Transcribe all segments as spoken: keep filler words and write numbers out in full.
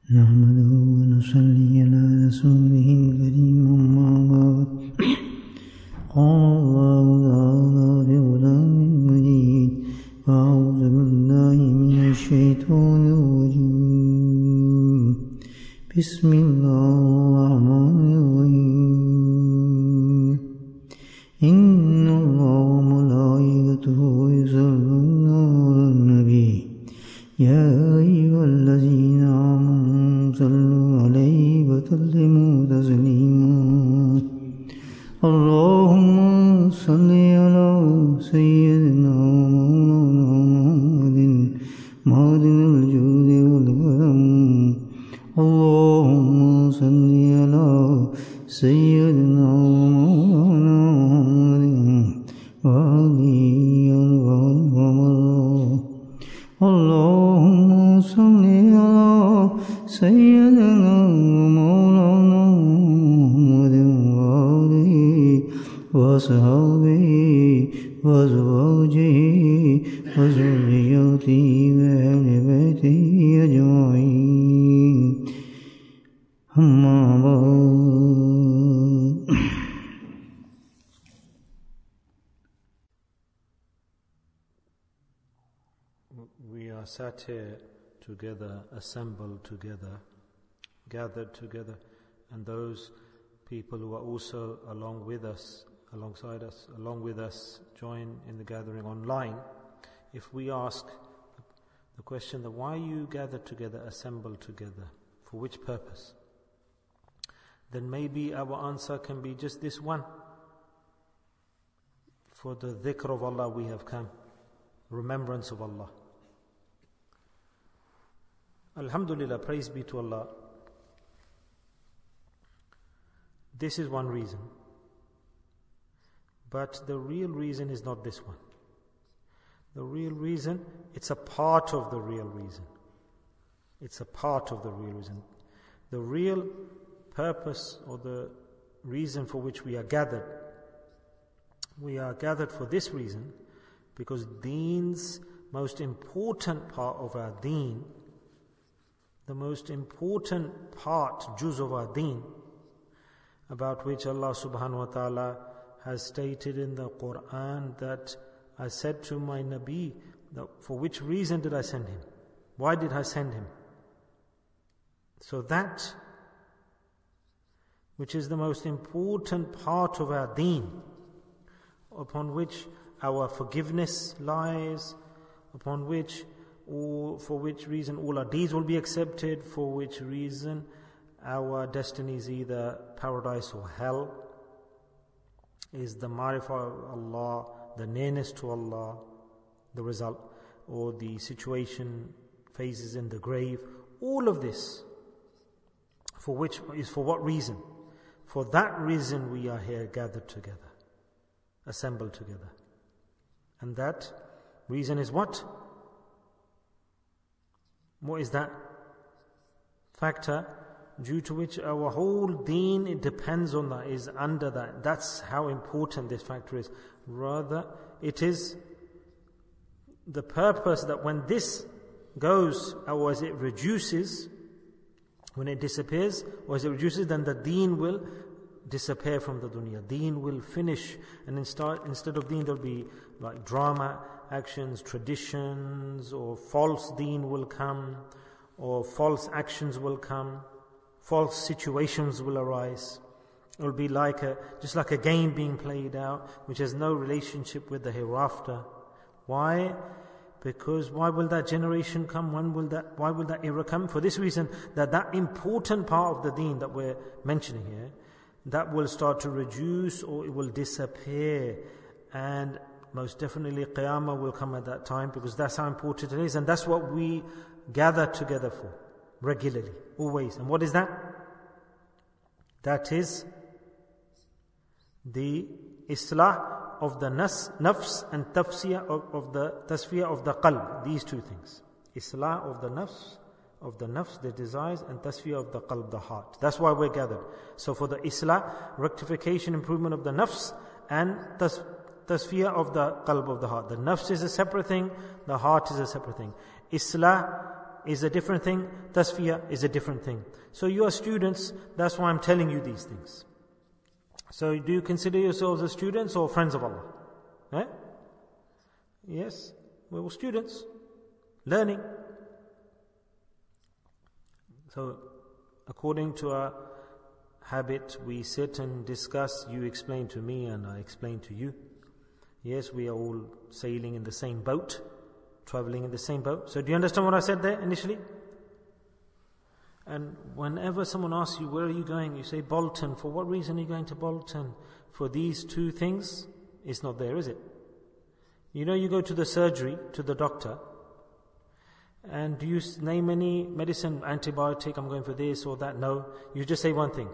نحمده ونصلي على رسوله الكريم أما بعد قال الله تعالى في كلامه المجيد أعوذ بالله من الشيطان الرجيم بسم الله الرحمن الرحيم إن الله وملائكته يصلون على النبي يا أيها الذين آمنوا صلوا عليه وسلموا تسليما اللهم صل على سيدنا مولانا محمد معدن الجود والكرم اللهم صل على سيدنا مولانا محمد وعلي الغرام اللهم صل على سيدنا مولانا محمد وآله وصحبه وأزواجه وذريته وأهل بيته أجمعين أما بعد We are sat here together, assembled together, gathered together, and those people who are also along with us, alongside us, along with us, join in the gathering online. If we ask the question that why you gathered together, assembled together, for which purpose? Then maybe our answer can be just this one. For the dhikr of Allah we have come, remembrance of Allah. Alhamdulillah, praise be to Allah. This is one reason. But the real reason is not this one. The real reason, it's a part of the real reason. It's a part of the real reason. The real purpose or the reason for which we are gathered, we are gathered for this reason, because Deen's most important part of our Deen, the most important part, juz of our Deen, about which Allah subhanahu wa ta'ala has stated in the Quran that I said to my Nabi, that for which reason did I send him? Why did I send him? So that which is the most important part of our Deen, upon which our forgiveness lies, upon which or for which reason all our deeds will be accepted, for which reason our destiny is either paradise or hell, is the ma'rifah of Allah, the nearness to Allah, the result, or the situation, phases in the grave. All of this, for which is for what reason? For that reason we are here gathered together, assembled together. And that reason is what? What is that factor due to which our whole deen, it depends on that, is under that. That's how important this factor is. Rather, it is the purpose that when this goes, or as it reduces, when it disappears, or as it reduces, then the deen will disappear from the dunya. Deen will finish, and instead, instead of deen there will be like drama, actions, traditions, or false deen will come, or false actions will come, false situations will arise. It will be like a, just like a game being played out, which has no relationship with the hereafter. Why? Because why will that generation come? When will that, why will that era come? For this reason, that that important part of the deen that we're mentioning here, that will start to reduce or it will disappear. And most definitely Qiyamah will come at that time, because that's how important it is. And that's what we gather together for, regularly, always. And what is that? That is the islah of the nas, nafs and tafsiyah of, of the tasfiyah of the qalb. These two things. Islah of the nafs, of the nafs, the desires, and tasfiyah of the qalb, the heart. That's why we're gathered. So for the islah, rectification, improvement of the nafs, and tas, tasfiyah of the qalb, of the heart. The nafs is a separate thing, the heart is a separate thing. Islah is a different thing, tasfiyah is a different thing. So you are students, that's why I'm telling you these things. So do you consider yourselves as students or friends of Allah? Eh? Yes, we're all students, learning. So according to our habit, we sit and discuss, you explain to me and I explain to you. Yes, we are all sailing in the same boat, traveling in the same boat. So do you understand what I said there initially? And whenever someone asks you, where are you going? You say, Bolton. For what reason are you going to Bolton? For these two things? It's not there, is it? You know, you go to the surgery, to the doctor, and do you name any medicine, antibiotic, I'm going for this or that? No. You just say one thing.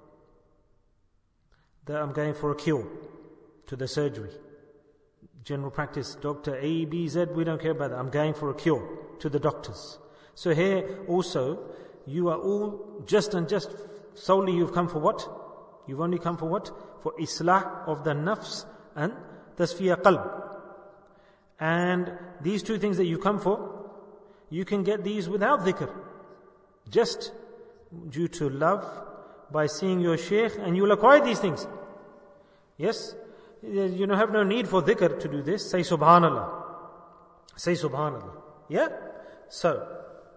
That I'm going for a cure to the surgery. General practice, doctor A, B, Z, we don't care about that. I'm going for a cure to the doctors. So here also, you are all just and just solely you've come for what? You've only come for what? For islah of the nafs and tasfiyah qalb. And these two things that you come for, you can get these without dhikr. Just due to love, by seeing your shaykh, and you will acquire these things. Yes? You don't have no need for dhikr to do this. Say subhanallah. Say subhanallah. Yeah? So,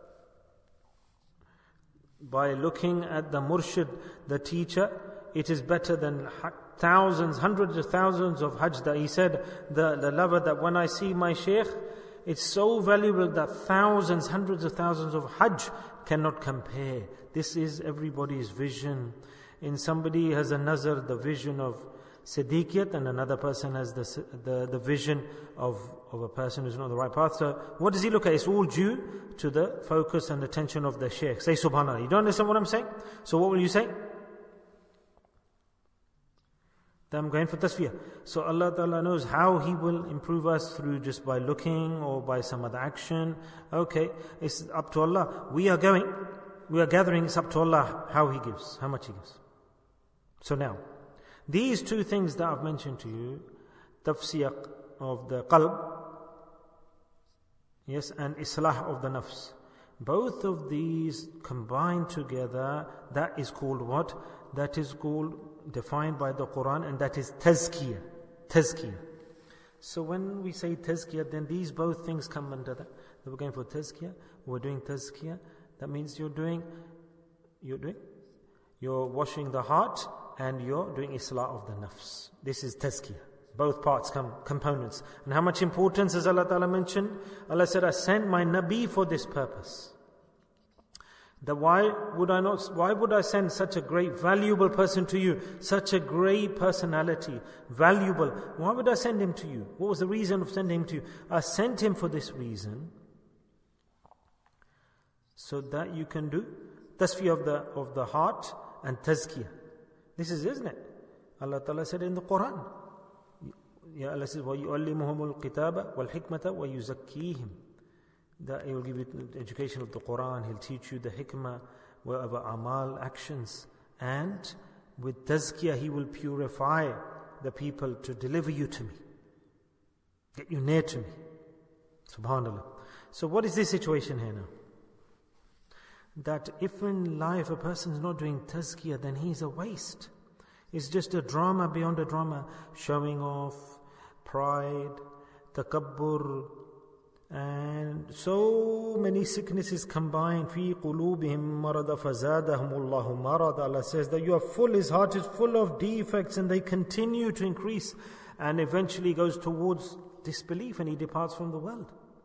by looking at the murshid, the teacher, it is better than thousands, hundreds of thousands of hajj. That he said, the, the lover, that when I see my shaykh, it's so valuable that thousands, hundreds of thousands of hajj cannot compare. This is everybody's vision. In somebody has a nazar, the vision of Siddiqiyat, and another person has the, the, the vision of, of a person who's not on the right path. So what does he look at? It's all due to the focus and attention of the shaykh. Say subhanallah. You don't understand what I'm saying? So what will you say? That I'm going for tasfiyah. So Allah Ta'ala knows how He will improve us, through just by looking or by some other action. Okay, it's up to Allah. We are going, we are gathering, it's up to Allah how He gives, how much He gives. So now, these two things that I've mentioned to you, tafsiyah of the qalb, yes, and islah of the nafs. Both of these combined together, that is called what? That is called, defined by the Quran, and that is tazkiyah. Tazkiyah. So when we say tazkiyah, then these both things come under that. We're going for tazkiyah, we're doing tazkiyah. That means you're doing, you're doing, you're washing the heart, and you're doing islah of the nafs. This is tazkiyah. Both parts come, components. And how much importance has Allah Ta'ala mentioned? Allah said, I sent my Nabi for this purpose. That why would I not, why would I send such a great, valuable person to you? Such a great personality, valuable. Why would I send him to you? What was the reason of sending him to you? I sent him for this reason, so that you can do tasfiyah of the, of the heart and tazkiyah. This is, isn't it? Allah Ta'ala said in the Quran, Ya Allah says, وَيُعَلِّمُهُمُ الْكِتَابَ وَالْحِكْمَةَ وَيُزَكِّيهِمْ. That He will give you the education of the Quran, He'll teach you the hikmah, whatever amal, actions, and with tazkiyah He will purify the people to deliver you to me, get you near to me. Subhanallah. So what is this situation here now? That if in life a person is not doing tazkiyah, then he's a waste. It's just a drama beyond a drama, showing off, pride, takabbur, and so many sicknesses combined. في قلوبهم مرض فزادهم الله مرض. Allah says that you are full, his heart is full of defects, and they continue to increase, and eventually goes towards disbelief, and he departs from the world.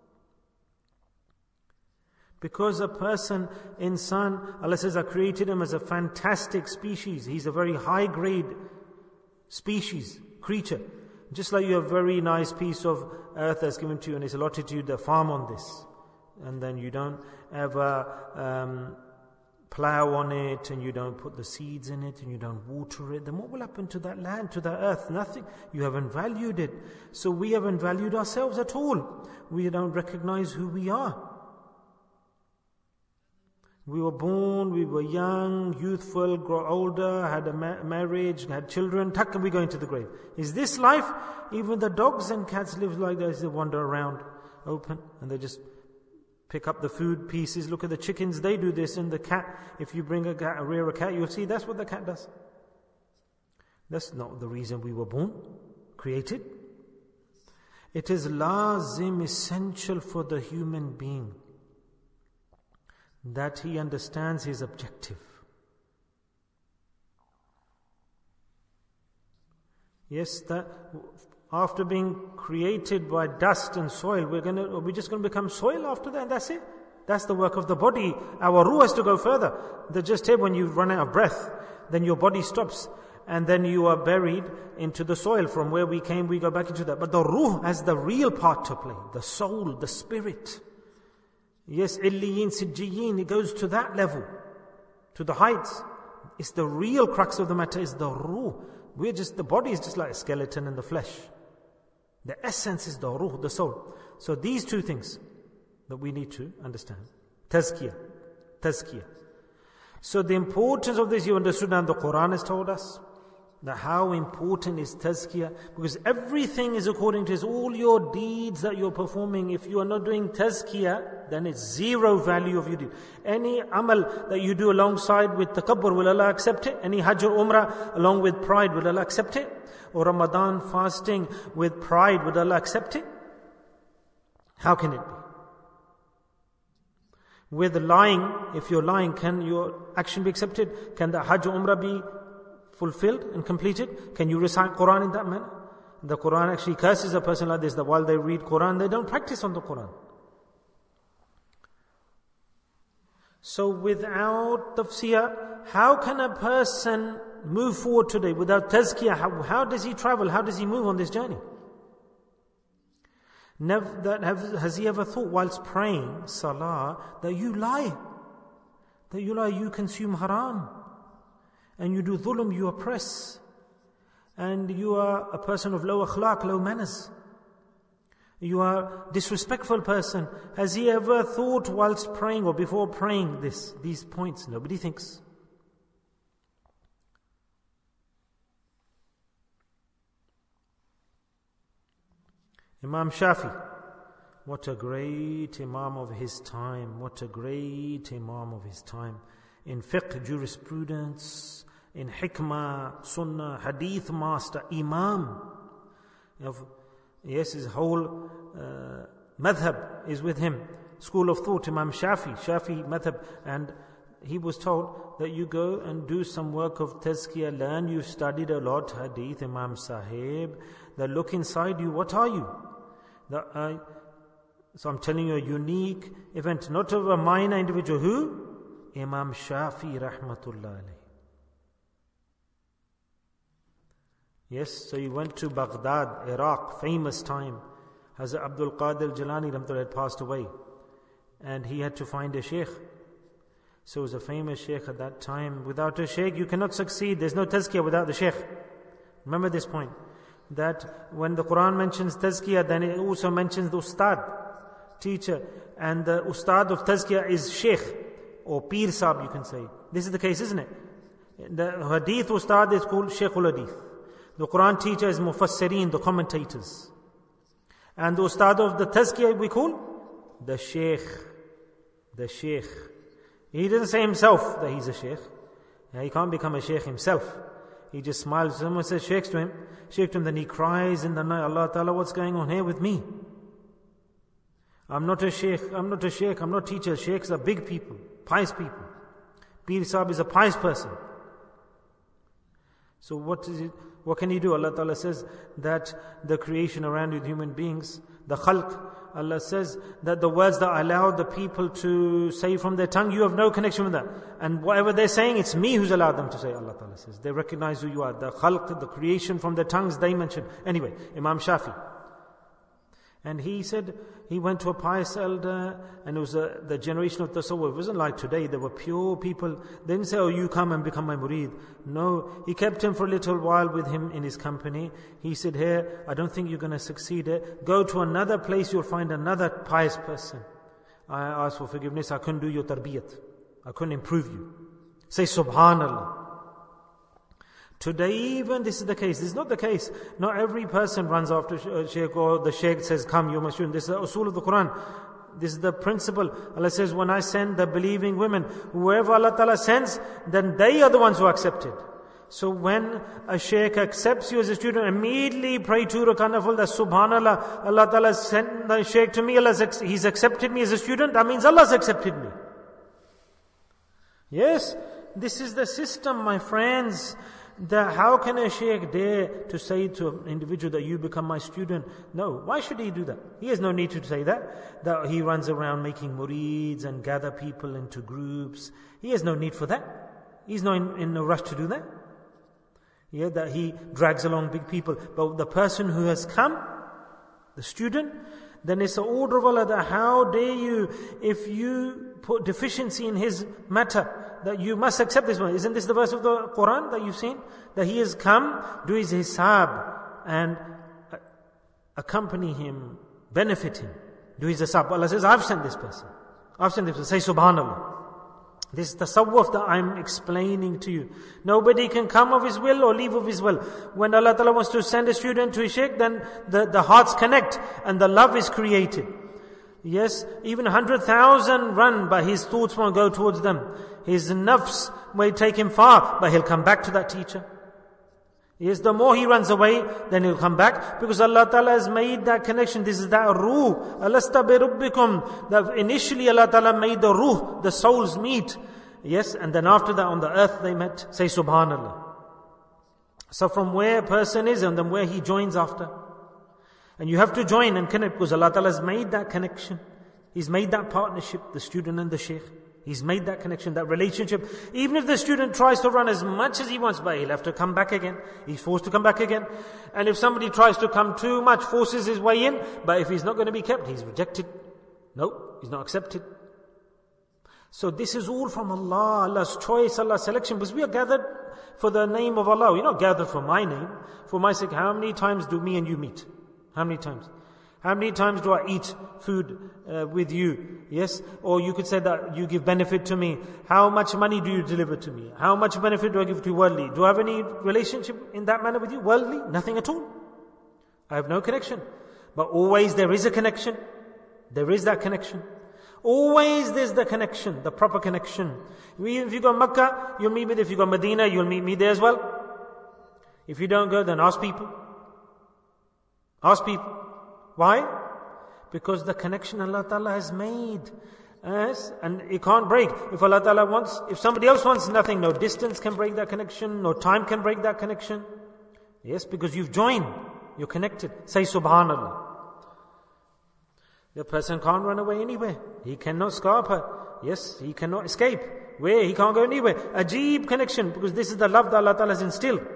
Because a person, insan, Allah says, I created him as a fantastic species. He's a very high grade species, creature. Just like you have a very nice piece of earth that's given to you and it's allotted to you, the farm on this. And then you don't ever um, plow on it, and you don't put the seeds in it, and you don't water it. Then what will happen to that land, to that earth? Nothing. You haven't valued it. So we haven't valued ourselves at all. We don't recognize who we are. We were born, we were young, youthful, grow older, had a ma- marriage, had children. Tuck, and we go into the grave. Is this life? Even the dogs and cats live like this. They wander around open, and they just pick up the food pieces. Look at the chickens, they do this. And the cat, if you bring a cat, rear a cat, you'll see that's what the cat does. That's not the reason we were born, created. It is lazim, essential for the human being that he understands his objective. Yes, that after being created by dust and soil, we're gonna, are we just going to become soil after that? And that's it. That's the work of the body. Our ruh has to go further. The just here, when you run out of breath, then your body stops. And then you are buried into the soil. From where we came, we go back into that. But the ruh has the real part to play. The soul, the spirit. Yes, illiyin, sijjiyin, it goes to that level. To the heights. It's the real crux of the matter, is the ruh. We're just, the body is just like a skeleton in the flesh. The essence is the ruh, the soul. So these two things that we need to understand. Tazkiyah. Tazkiyah. So the importance of this, you understood, and the Quran has told us that how important is tazkiyah, because everything is according to His, all your deeds that you're performing. If you are not doing tazkiyah, then it's zero value of your deed. Any amal that you do alongside with takabbur, will Allah accept it? Any hajj or umrah along with pride, will Allah accept it? Or Ramadan fasting with pride, will Allah accept it? How can it be? With lying, if you're lying, can your action be accepted? Can the hajj or umrah be fulfilled and completed? Can you recite Quran in that manner? The Quran actually curses a person like this, that while they read Quran, they don't practice on the Quran. So without tafsir, how can a person move forward today without tazkiyah? How, how does he travel? How does he move on this journey? Never, that have, has he ever thought whilst praying salah that you lie? That you lie, you consume haram. And you do dhulm, you oppress. And you are a person of low akhlaq, low manners. You are a disrespectful person. Has he ever thought whilst praying or before praying this, these points? Nobody thinks. Imam Shafi, what a great Imam of his time, what a great Imam of his time. In fiqh, jurisprudence, in hikmah, sunnah, hadith master, Imam. Of, yes, his whole uh, madhab is with him. School of thought, Imam Shafi, Shafi madhab. And he was told that you go and do some work of tazkiyah, learn, you've studied a lot, hadith, Imam Sahib. That look inside you, what are you? That, uh, so I'm telling you a unique event, not of a minor individual. Who? Imam Shafi rahmatullah alayhi. Yes, so he went to Baghdad, Iraq, famous time. Hazrat Abdul Qadir Jalani rahmatullah had passed away. And he had to find a sheikh. So he was a famous sheikh at that time. Without a sheikh, you cannot succeed. There's no tazkiyah without the sheikh. Remember this point. That when the Quran mentions tazkiyah, then it also mentions the ustad, teacher. And the ustad of tazkiyah is sheikh, or pir sahib, you can say. This is the case, isn't it? The hadith ustad is called sheikhul hadith. The Quran teacher is mufassirin, the commentators. And the ustad of the tazkiyah we call the sheikh. The sheikh. He doesn't say himself that he's a sheikh. He can't become a sheikh himself. He just smiles. Someone says sheikh to him, sheikh to him, then he cries in the night, Allah Ta'ala, what's going on here with me? I'm not a sheikh, I'm not a sheikh, I'm not a teacher. Sheikhs are big people, pious people. Pir Sahib is a pious person. So what is it? What can he do? Allah Ta'ala says that the creation around you, human beings, the khalq, Allah says that the words that I allowed the people to say from their tongue, you have no connection with that. And whatever they're saying, it's me who's allowed them to say, Allah Ta'ala says. They recognize who you are. The khalq, the creation from their tongues, they mention. Anyway, Imam Shafi. And he said, he went to a pious elder, and it was a, the generation of tasawwuf. It wasn't like today, there were pure people. They didn't say, oh, you come and become my murid. No, he kept him for a little while with him in his company. He said, here, I don't think you're going to succeed here. Go to another place, you'll find another pious person. I asked for forgiveness, I couldn't do your tarbiyat. I couldn't improve you. Say, Subhanallah. Today even this is the case. This is not the case. Not every person runs after shaykh, or the shaykh says, come, you're my student. This is the usul of the Quran. This is the principle. Allah says, when I send the believing women, whoever Allah Ta'ala sends, then they are the ones who are accepted. So when a shaykh accepts you as a student, immediately pray two rakah nafil, that subhanallah, Allah Ta'ala sent the shaykh to me, Allah, he's accepted me as a student, that means Allah's accepted me. Yes, this is the system, my friends. That how can a shaykh dare to say to an individual that you become my student? No, why should he do that? He has no need to say that. That he runs around making murids and gather people into groups. He has no need for that. He's not in, in a rush to do that. Yeah, that he drags along big people. But the person who has come, the student, then it's the order of Allah that how dare you, if you put deficiency in his matter, that you must accept this one. Isn't this the verse of the Quran that you've seen? That he has come, do his hisab, and accompany him, benefit him. Do his hisab. Allah says, I've sent this person. I've sent this person. Say subhanallah. This is the tasawwuf that I'm explaining to you. Nobody can come of his will or leave of his will. When Allah Ta'ala wants to send a student to his shaykh, then the, the hearts connect and the love is created. Yes, even a hundred thousand run, but his thoughts won't go towards them. His nafs may take him far, but he'll come back to that teacher. Yes, the more he runs away, then he'll come back, because Allah Ta'ala has made that connection. This is that ruh. Alasta bi rabbikum. That initially Allah Ta'ala made the ruh, the souls meet. Yes, and then after that on the earth they met. Say subhanallah. So from where a person is and then where he joins after. And you have to join and connect, because Allah Ta'ala has made that connection. He's made that partnership, the student and the shaykh. He's made that connection, that relationship. Even if the student tries to run as much as he wants, but he'll have to come back again. He's forced to come back again. And if somebody tries to come too much, forces his way in, but if he's not going to be kept, he's rejected. No, he's not accepted. So this is all from Allah, Allah's choice, Allah's selection. Because we are gathered for the name of Allah. We're not gathered for my name. For my sake, how many times do me and you meet? How many times? How many times do I eat food uh, with you? Yes? Or you could say that you give benefit to me. How much money do you deliver to me? How much benefit do I give to you worldly? Do I have any relationship in that manner with you? Worldly? Nothing at all. I have no connection. But always there is a connection. There is that connection. Always there's the connection, the proper connection. If you go to Makkah, you'll meet me. If you go to Medina, you'll meet me there as well. If you don't go, then ask people. Ask people. Why? Because the connection Allah Ta'ala has made. Yes, and it can't break. If Allah Ta'ala wants, if somebody else wants, nothing, no distance can break that connection, no time can break that connection. Yes, because you've joined, you're connected. Say subhanallah. The person can't run away anywhere. He cannot escape her. Yes, he cannot escape. Where? He can't go anywhere. Ajeeb connection, because this is the love that Allah Ta'ala has instilled.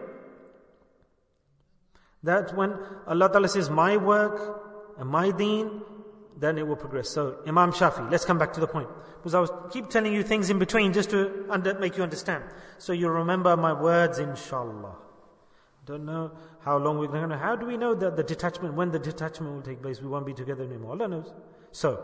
That when Allah Ta'ala says, my work and my deen, then it will progress. So, Imam Shafi, let's come back to the point. Because I was keep telling you things in between just to under, make you understand. So you remember my words, inshallah. Don't know how long we're going to, how do we know that the detachment, when the detachment will take place, we won't be together anymore? Allah knows. So,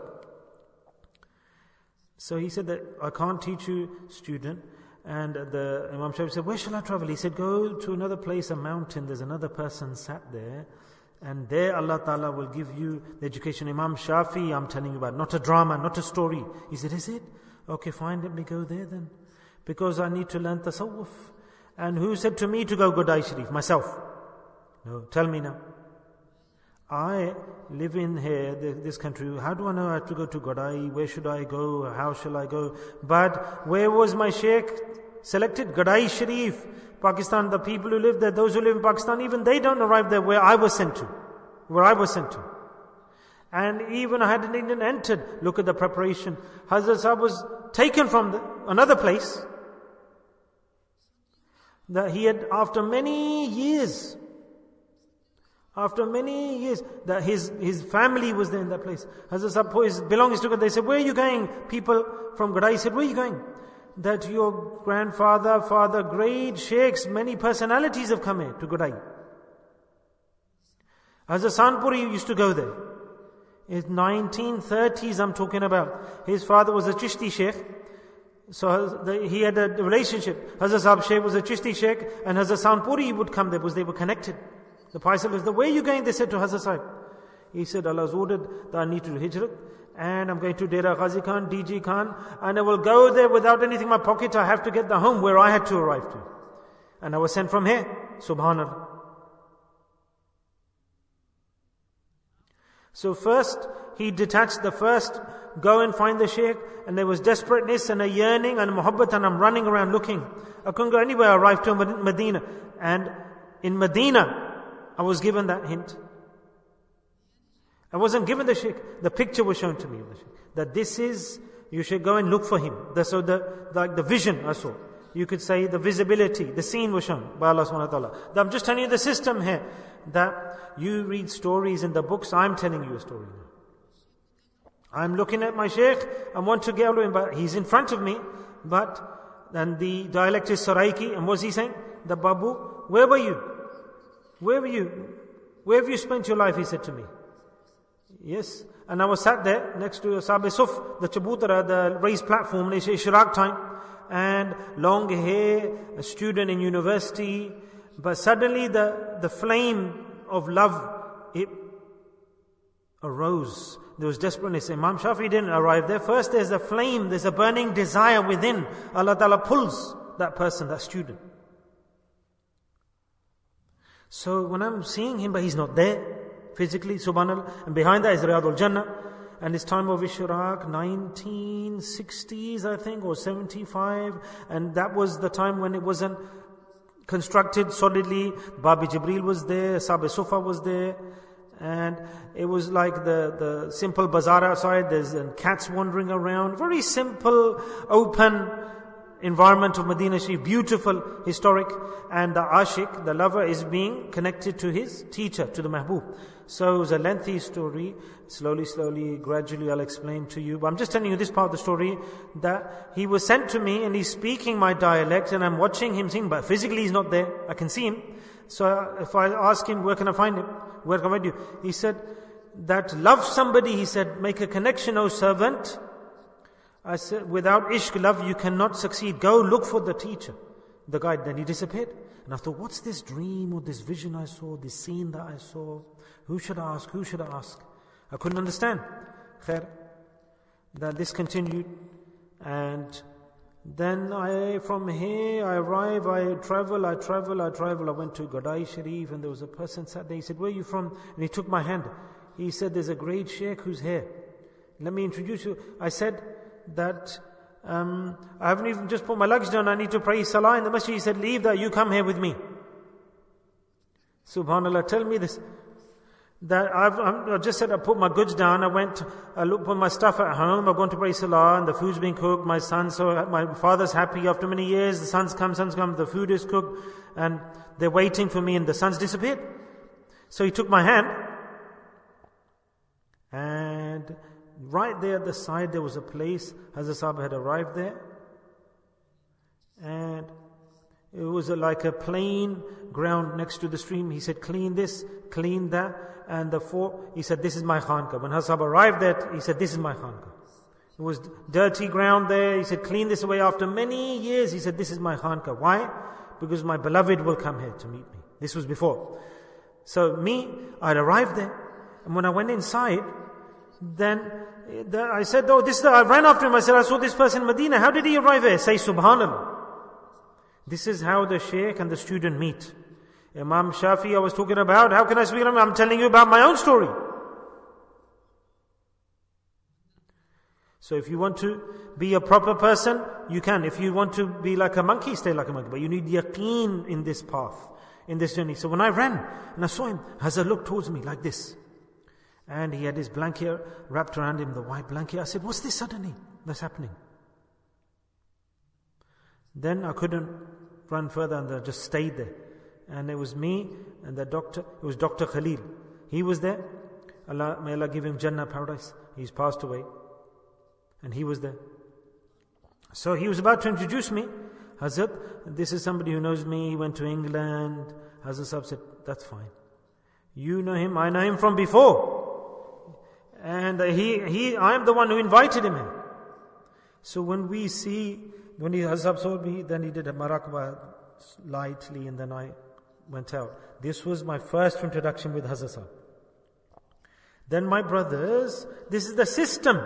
so he said that, I can't teach you, student. And the Imam Shafi said, where shall I travel? He said, go to another place, a mountain. There's another person sat there. And there Allah Ta'ala will give you the education. Imam Shafi, I'm telling you about, not a drama, not a story. He said, is it? Okay, fine, let me go there then. Because I need to learn tasawwuf. And who said to me to go Godai Sharif? Myself. No, tell me now. I live in here, this country. How do I know I have to go to Godai? Where should I go? How shall I go? But where was my sheikh selected? Godai Sharif, Pakistan. The people who live there, those who live in Pakistan, even they don't arrive there where I was sent to. Where I was sent to. And even I hadn't even entered. Look at the preparation. Hazrat Sahib was taken from the, another place. That he had, after many years, After many years, that his, his family was there in that place. Hazrat Sahib put his belongings together. They said, where are you going? People from Godai said, where are you going? That your grandfather, father, great sheikhs, many personalities have come here to Godai. Hazrat Sanpuri used to go there. In nineteen thirties I'm talking about. His father was a Chishti sheikh. So the, he had a relationship. Hazrat Sahib Sheikh was a Chishti sheikh, and Hazrat Sanpuri would come there because they were connected. The Paisal was, where are you going? They said to Hazrat Sahib. He said, Allah has ordered that I need to do hijrat. and I'm going to Dera Ghazi Khan, D G Khan, and I will go there without anything in my pocket. I have to get the home where I had to arrive to. And I was sent from here. Subhanallah. So first, he detached the first, go and find the Shaykh, and there was desperateness and a yearning and a muhabbat, and I'm running around looking. I couldn't go anywhere. I arrived to Medina. And in Medina, I was given that hint. I wasn't given the Shaykh. The picture was shown to me of the Shaykh. That this is, you should go and look for him. The, so the, like the vision I saw. You could say the visibility, the scene was shown by Allah subhanahu wa ta'ala. I'm just telling you the system here. That you read stories in the books, I'm telling you a story now. I'm looking at my Shaykh, I want to get him, but he's in front of me, but then the dialect is Saraiki, and what's he saying? The Babu, where were you? Where were you? Where have you spent your life, he said to me. Yes, and I was sat there next to Sabe Suf, the Chabutara, the raised platform, it's Ishraq time, and long hair, a student in university, but suddenly the, the flame of love, it arose. There was desperateness. Imam Shafi didn't arrive there. First there's a flame, there's a burning desire within. Allah Ta'ala pulls that person, that student. So when I'm seeing him, but he's not there physically, subhanAllah, and behind that is Riyadul Jannah, and it's time of Ishraq, nineteen sixties I think, or seventy-five, and that was the time when it wasn't constructed solidly. Babi Jibreel was there, Sabe Sufa was there, and it was like the, the simple bazaar outside. There's uh, cats wandering around. Very simple, open environment of Medina Sharif. Beautiful, historic. And the Ashik, the lover, is being connected to his teacher, to the Mahbub. So it was a lengthy story. Slowly, slowly, gradually I'll explain to you. But I'm just telling you this part of the story, that he was sent to me and he's speaking my dialect and I'm watching him sing, but physically he's not there. I can see him. So if I ask him, where can I find him? Where can I find you? He said, that love somebody, he said, make a connection, O servant. I said, without ishq, love, you cannot succeed. Go look for the teacher, the guide. Then he disappeared. And I thought, what's this dream or this vision I saw, this scene that I saw? Who should I ask? Who should I ask? I couldn't understand. Khair. That this continued. And then I, from here, I arrive, I travel, I travel, I travel. I went to Gadai Sharif and there was a person sat there. He said, where are you from? And he took my hand. He said, there's a great Sheikh who's here. Let me introduce you. I said that um, I haven't even just put my luggage down. I need to pray Salah in the masjid. He said, leave that, you come here with me. Subhanallah, tell me this. That I've, I just said I put my goods down. I went, I looked put my stuff at home. I've gone to pray Salah and the food's being cooked. My son, so my father's happy after many years. The sons come, sons come, the food is cooked and they're waiting for me and the sons disappeared. So he took my hand and right there at the side there was a place. Hazrat Sahib had arrived there and it was a, like a plain ground next to the stream. He said, clean this, clean that. And the four, he said, this is my khanka. When Hazrat arrived there, he said, this is my khanka. It was dirty ground there. He said, clean this away. After many years, he said, this is my khanka. Why? Because my beloved will come here to meet me. This was before. So me, I'd arrived there. And when I went inside, then the, I said, oh, this is the, I ran after him. I said, I saw this person in Medina. How did he arrive here? Say, Subhanallah. This is how the Shaykh and the student meet. Imam Shafi I was talking about, how can I speak about him? I'm telling you about my own story. So if you want to be a proper person, you can. If you want to be like a monkey, stay like a monkey. But you need yaqeen in this path, in this journey. So when I ran and I saw him, Hazrat looked towards me like this. And he had his blanket wrapped around him, the white blanket. I said, what's this suddenly that's happening? Then I couldn't run further and I just stayed there. And it was me and the doctor, it was Doctor Khalil. He was there. Allah, may Allah give him Jannah, paradise. He's passed away. And he was there. So he was about to introduce me. Hazrat, this is somebody who knows me. He went to England. Hazrat Sahib said, that's fine. You know him, I know him from before. And he, he, I am the one who invited him here. So when we see, when he Hazrat saw me, then he did a marakba lightly and then I went out. This was my first introduction with Hazrat Sahib. Then my brothers, this is the system.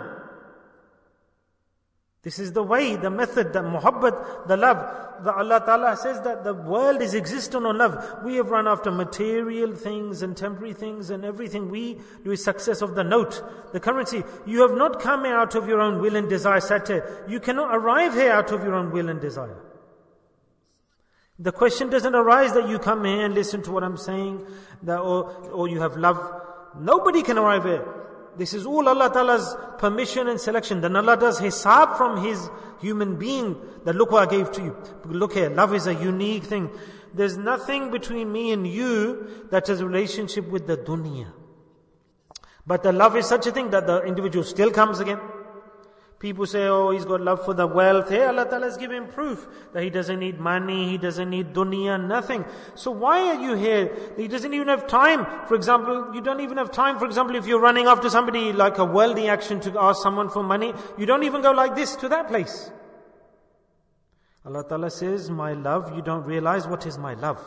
This is the way, the method, the muhabbat, the love. The Allah Ta'ala says that the world is existent on love. We have run after material things and temporary things, and everything we do is success of the note, the currency. You have not come here out of your own will and desire, Satir. You cannot arrive here out of your own will and desire. The question doesn't arise that you come here and listen to what I'm saying, that or, or you have love. Nobody can arrive here. This is all Allah Ta'ala's permission and selection. Then Allah does hisab from His human being, that look what I gave to you. Look here, love is a unique thing. There's nothing between me and you that has a relationship with the dunya. But the love is such a thing that the individual still comes again. People say, oh, he's got love for the wealth. Hey, Allah Ta'ala has given proof that he doesn't need money, he doesn't need dunya, nothing. So why are you here? He doesn't even have time. For example, you don't even have time. For example, if you're running after somebody like a worldly action to ask someone for money, you don't even go like this to that place. Allah Ta'ala says, my love, you don't realize what is my love.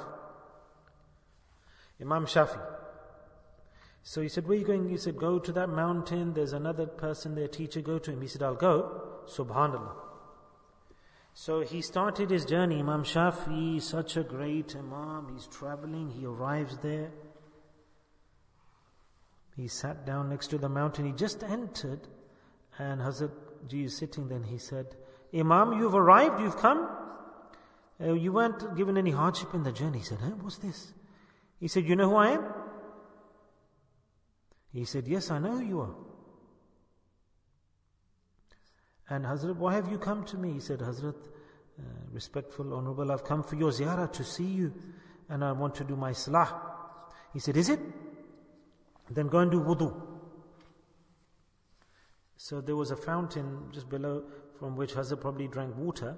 Imam Shafi. So he said, where are you going? He said, go to that mountain. There's another person there, teacher, go to him. He said, I'll go. Subhanallah. So he started his journey. Imam Shafi, such a great Imam. He's traveling. He arrives there. He sat down next to the mountain. He just entered. And Hazrat Ji is sitting there. And he said, Imam, you've arrived. You've come. Uh, you weren't given any hardship in the journey. He said, huh, what's this? He said, you know who I am? He said, yes, I know who you are. And Hazrat, why have you come to me? He said, Hazrat, uh, respectful, honorable, I've come for your ziyarah to see you, and I want to do my salah. He said, is it? Then go and do wudu. So there was a fountain just below from which Hazrat probably drank water.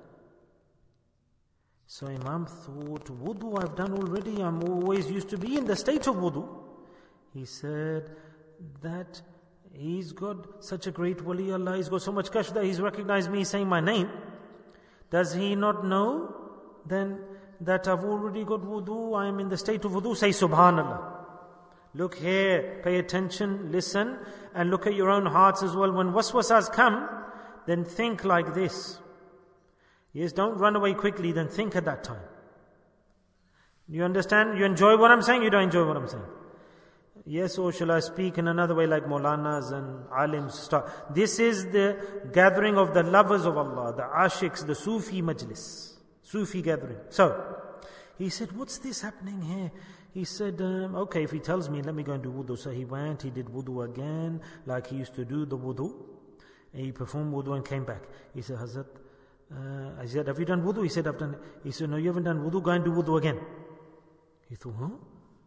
So Imam thought, wudu I've done already, I'm always used to be in the state of wudu. He said that he's got such a great wali Allah, he's got so much kashf that he's recognized me saying my name. Does he not know then that I've already got wudu, I am in the state of wudu? Say subhanallah. Look here, pay attention, listen, and look at your own hearts as well. When waswasas come, then think like this. Yes, don't run away quickly, then think at that time. You understand? You enjoy what I'm saying, you don't enjoy what I'm saying. Yes, or shall I speak in another way like Maulanas and Alims start? This is the gathering of the lovers of Allah, the ashiks, the Sufi majlis, Sufi gathering. So, he said, what's this happening here? He said, um, okay, if he tells me, let me go and do wudu. So he went, he did wudu again, like he used to do the wudu. And he performed wudu and came back. He said, Hazrat, uh, I said, have you done wudu? He said, I've done it. He said, no, you haven't done wudu, go and do wudu again. He thought, huh?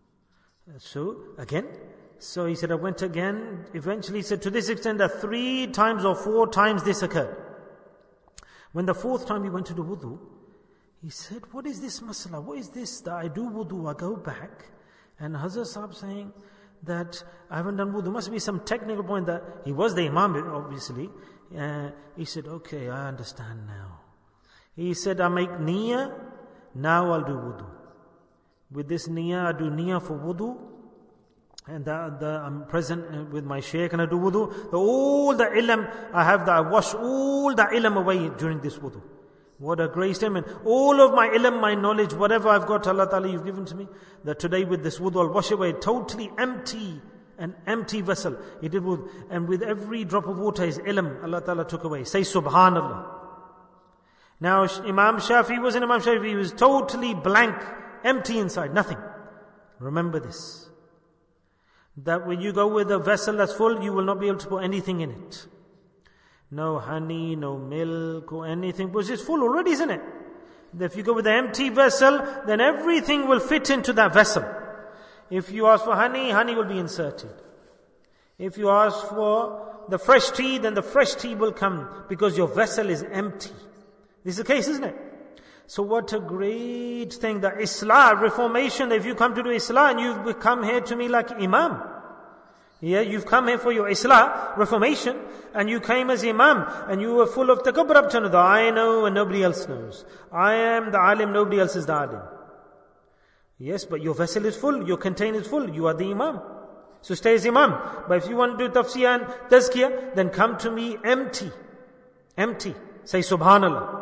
So, again, so he said, I went again. Eventually he said, to this extent that three times or four times this occurred. When the fourth time he went to do wudu, he said, what is this masala? What is this that I do wudu, I go back, and Hazrat Sahib saying that I haven't done wudu. Must be some technical point that he was the Imam, obviously. Uh, he said, okay, I understand now. He said, I make niyyah, now I'll do wudu. With this niyyah, I do niyyah for wudu. And the, the, I'm present with my shaykh and I do wudu. The, all the ilm I have, that I wash all the ilm away during this wudu. What a great statement. All of my ilm, my knowledge, whatever I've got, Allah Ta'ala, you've given to me, that today with this wudu, I'll wash away. Totally empty, an empty vessel. He did wudu. And with every drop of water, his ilm, Allah Ta'ala took away. Say subhanallah. Now, Imam Shafi was in Imam Shafi, he was totally blank. Empty inside, nothing. Remember this. That when you go with a vessel that's full, you will not be able to put anything in it. No honey, no milk or anything, because it's full already, isn't it? If you go with an empty vessel, then everything will fit into that vessel. If you ask for honey, honey will be inserted. If you ask for the fresh tea, then the fresh tea will come because your vessel is empty. This is the case, isn't it? So what a great thing, that Islah, reformation, if you come to do Islah and you've come here to me like Imam. Yeah, you've come here for your Islah, reformation, and you came as Imam, and you were full of takabbur to know that I know and nobody else knows. I am the alim, nobody else is the alim. Yes, but your vessel is full, your container is full, you are the Imam. So stay as Imam. But if you want to do tafsir and tazkiyah, then come to me empty. Empty. Say Subhanallah.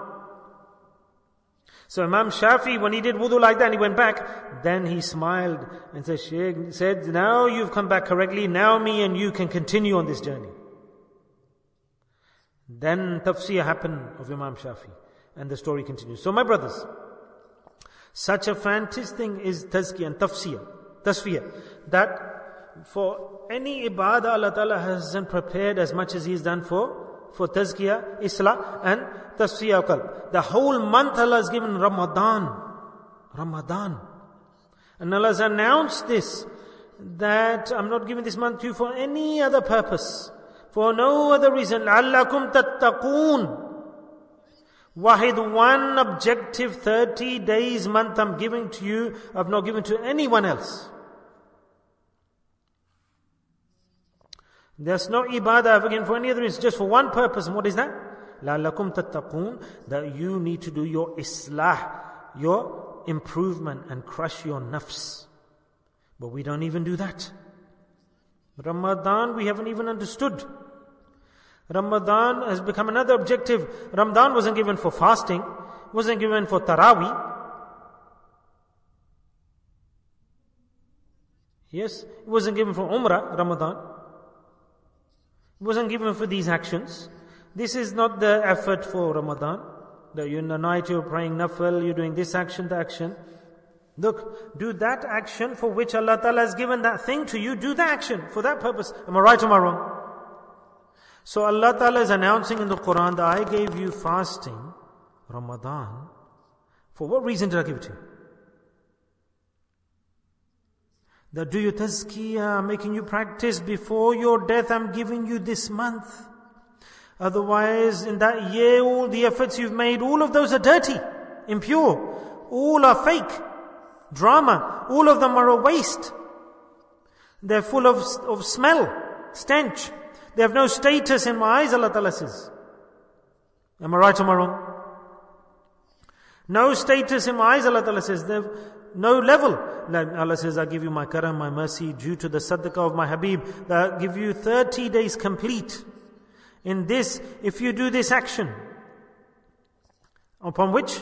So Imam Shafi, when he did wudu like that and he went back, then he smiled and said, Shaykh said, now you've come back correctly, now me and you can continue on this journey. Then tafsir happened of Imam Shafi, and the story continues. So my brothers, such a fantastic thing is tazkiyah and tafsir, tasfiyah, that for any ibadah Allah Ta'ala hasn't prepared as much as He's done for for tazkiyah, islah and tasfiyah qalb. The whole month Allah has given Ramadan. Ramadan. And Allah has announced this, that I'm not giving this month to you for any other purpose, for no other reason. لَعَلَّكُمْ تَتَّقُونَ. Wahid, one objective thirty days month I'm giving to you, I've not given to anyone else. There's no ibadah again for any other reason, just for one purpose. And what is that? لَعَلَّكُمْ تَتَّقُونَ. That you need to do your islah, your improvement, and crush your nafs. But we don't even do that. Ramadan we haven't even understood. Ramadan has become another objective. Ramadan wasn't given for fasting, wasn't given for Taraweeh. Yes, it wasn't given for Umrah, Ramadan. It wasn't given for these actions. This is not the effort for Ramadan. That you in the night you're praying nafil, you're doing this action, the action. Look, do that action for which Allah Ta'ala has given that thing to you. Do the action for that purpose. Am I right or am I wrong? So Allah Ta'ala is announcing in the Quran that I gave you fasting, Ramadan. For what reason did I give it to you? That do your tazkiyah, making you practice before your death, I'm giving you this month. Otherwise, in that year, all the efforts you've made, all of those are dirty, impure. All are fake, drama. All of them are a waste. They're full of, of smell, stench. They have no status in my eyes, Allah Ta'ala says. Am I right or am I wrong? No status in my eyes, Allah Ta'ala says. They've no level. Allah says, I give you my karam, my mercy, due to the sadaqah of my Habib. That I give you thirty days complete. In this, if you do this action, upon which,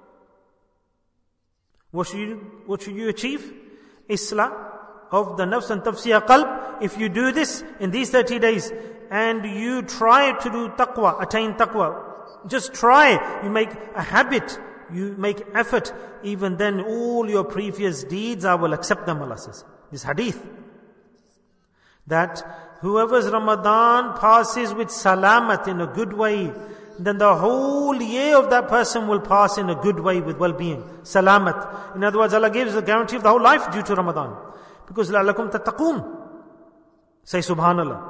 what should you, what should you achieve? Islah of the nafs and tafsiyah qalb. If you do this in these thirty days, and you try to do taqwa, attain taqwa, just try, you make a habit, you make effort, even then all your previous deeds, I will accept them, Allah says. This hadith. That whoever's Ramadan passes with salamat, in a good way, then the whole year of that person will pass in a good way with well-being. Salamat. In other words, Allah gives a guarantee of the whole life due to Ramadan. Because لَعَلَّكُمْ تَتَّقُونَ. Say Subhanallah.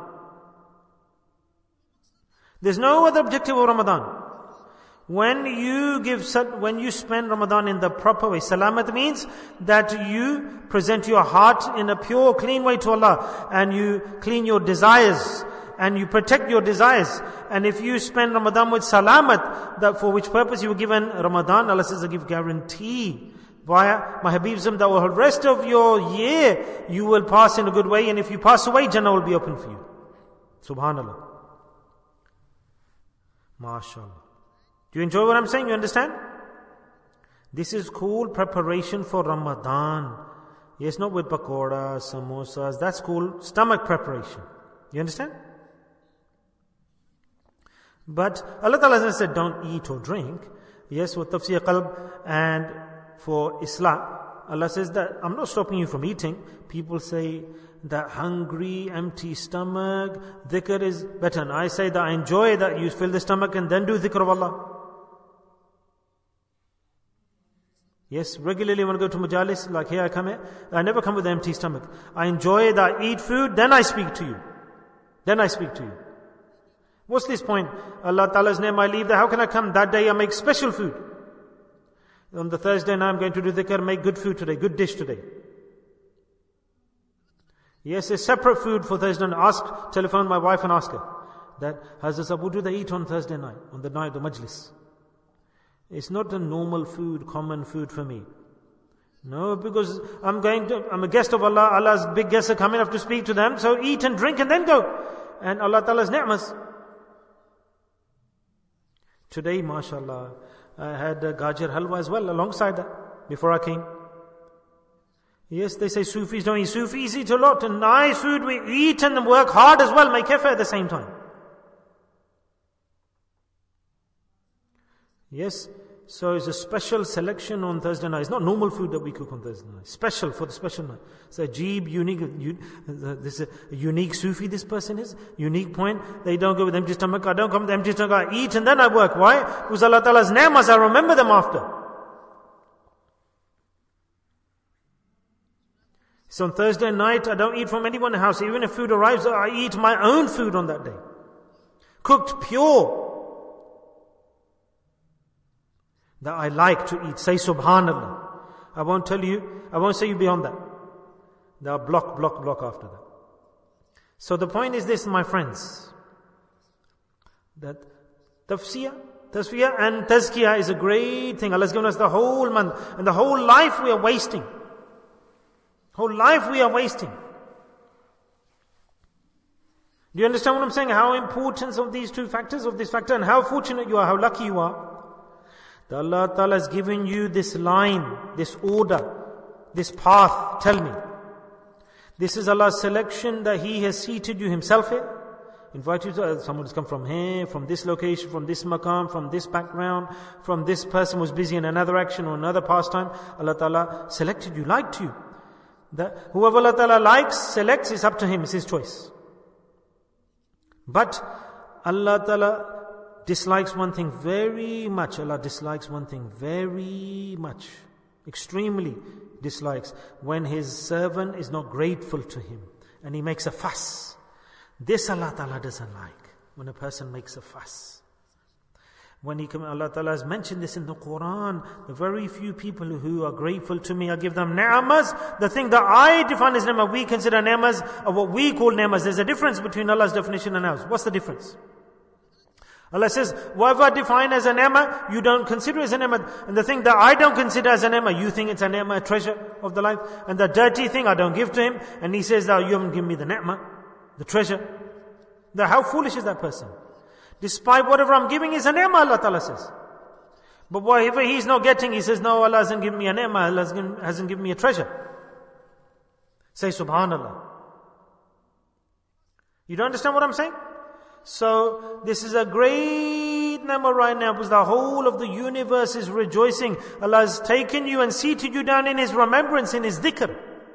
There's no other objective of Ramadan. When you give, when you spend Ramadan in the proper way, salamat means that you present your heart in a pure, clean way to Allah, and you clean your desires, and you protect your desires. And if you spend Ramadan with salamat, that for which purpose you were given Ramadan, Allah says, I give guarantee via my Habibism that the rest of your year you will pass in a good way, and if you pass away, Jannah will be open for you. Subhanallah. MashaAllah. Do you enjoy what I'm saying? You understand? This is called preparation for Ramadan. Yes, not with pakoras, samosas. That's called stomach preparation. You understand? But Allah Ta'ala has said, don't eat or drink. Yes, for tafsir qalb and for Islah. Allah says that I'm not stopping you from eating. People say that hungry, empty stomach, dhikr is better. And I say that I enjoy that you fill the stomach and then do dhikr of Allah. Yes, regularly when I go to majalis, like here I come here, I never come with an empty stomach. I enjoy that, I eat food, then I speak to you. Then I speak to you. What's this point? Allah Ta'ala's name I leave there, how can I come? That day I make special food. On the Thursday now I'm going to do dhikr, make good food today, good dish today. Yes, a separate food for Thursday night. Ask, telephone my wife and ask her. That, Hazrat Abu, do they eat on Thursday night, on the night of the majlis? It's not a normal food, common food for me. No, because I'm going to, I'm a guest of Allah, Allah's big guests are coming up to speak to them, so eat and drink and then go. And Allah Ta'ala's ni'mas. Today, mashallah, I had a gajar halwa as well alongside that, before I came. Yes, they say Sufis don't eat. Sufis eat a lot, and nice food we eat and work hard as well, make effort at the same time. Yes, so it's a special selection on Thursday night. It's not normal food that we cook on Thursday night. Special for the special night. It's a jeeb, unique, u- this is a unique Sufi this person is. Unique point. They don't go with empty stomach. I don't come with empty stomach. I eat and then I work. Why? Because Allah Ta'ala's ni'mas, I remember them after. So on Thursday night, I don't eat from anyone's house. Even if food arrives, I eat my own food on that day. Cooked pure. That I like to eat. Say Subhanallah. I won't tell you, I won't say you beyond that. There are block, block, block after that. So the point is this, my friends. That tafsiyah, tasfiyah and tazkiyah is a great thing. Allah has given us the whole month. And the whole life we are wasting. Whole life we are wasting. Do you understand what I'm saying? How importance of these two factors, of this factor, and how fortunate you are, how lucky you are. That Allah Ta'ala has given you this line, this order, this path. Tell me. This is Allah's selection that He has seated you Himself here. Invite you to, uh, someone has come from here, from this location, from this maqam, from this background, from this person was busy in another action or another pastime. Allah Ta'ala selected you, liked you. That whoever Allah Ta'ala likes, selects, it's up to him, it's his choice. But Allah Ta'ala dislikes one thing very much. Allah dislikes one thing very much. Extremely dislikes. When His servant is not grateful to Him. And he makes a fuss. This Allah Ta'ala doesn't like. When a person makes a fuss. When he, Allah Ta'ala has mentioned this in the Quran, the very few people who are grateful to me, I give them ni'mas. The thing that I define as ni'mah, we consider ni'mas, or what we call ni'mas. There's a difference between Allah's definition and ours. What's the difference? Allah says, whatever I define as a ni'mah, you don't consider as a ni'mah. And the thing that I don't consider as a ni'mah, you think it's a ni'mah, a treasure of the life. And the dirty thing I don't give to him. And he says, that you haven't given me the ni'mah, the treasure. The, how foolish is that person? Despite whatever I'm giving is a ni'mah, Allah Ta'ala says. But whatever he's not getting, he says, no, Allah hasn't given me a ni'mah, Allah hasn't given me a treasure. Say Subhanallah. You don't understand what I'm saying? So, this is a great ni'mah right now, because the whole of the universe is rejoicing. Allah has taken you and seated you down in His remembrance, in His dhikr.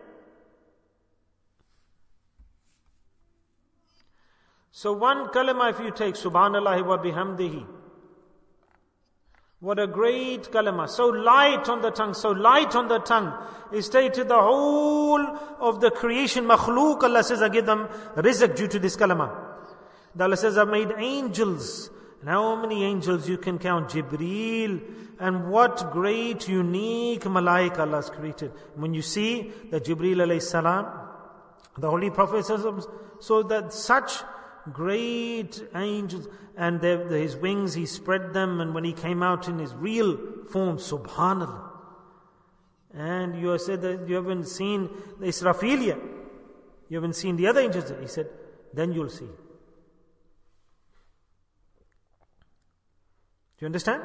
So one kalima if you take, Subhanallah wa bihamdihi. What a great kalima. So light on the tongue, so light on the tongue. Is stated the whole of the creation, makhluk, Allah says, I give them rizq due to this kalima. Allah says, I've made angels. And how many angels you can count? Jibreel. And what great, unique malaika Allah has created. When you see that Jibreel alayhi salam, the Holy Prophet says, so that such great angels, and his wings, he spread them, and when he came out in his real form, Subhanallah. And you have said that you haven't seen the Israfil yet. You haven't seen the other angels. He said, then you'll see. Do you understand?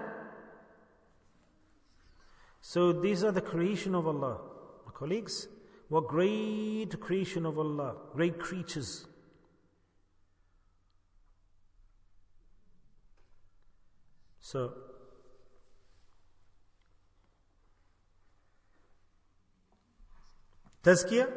So these are the creation of Allah. My colleagues, what great creation of Allah. Great creatures. So, Tazkiyah,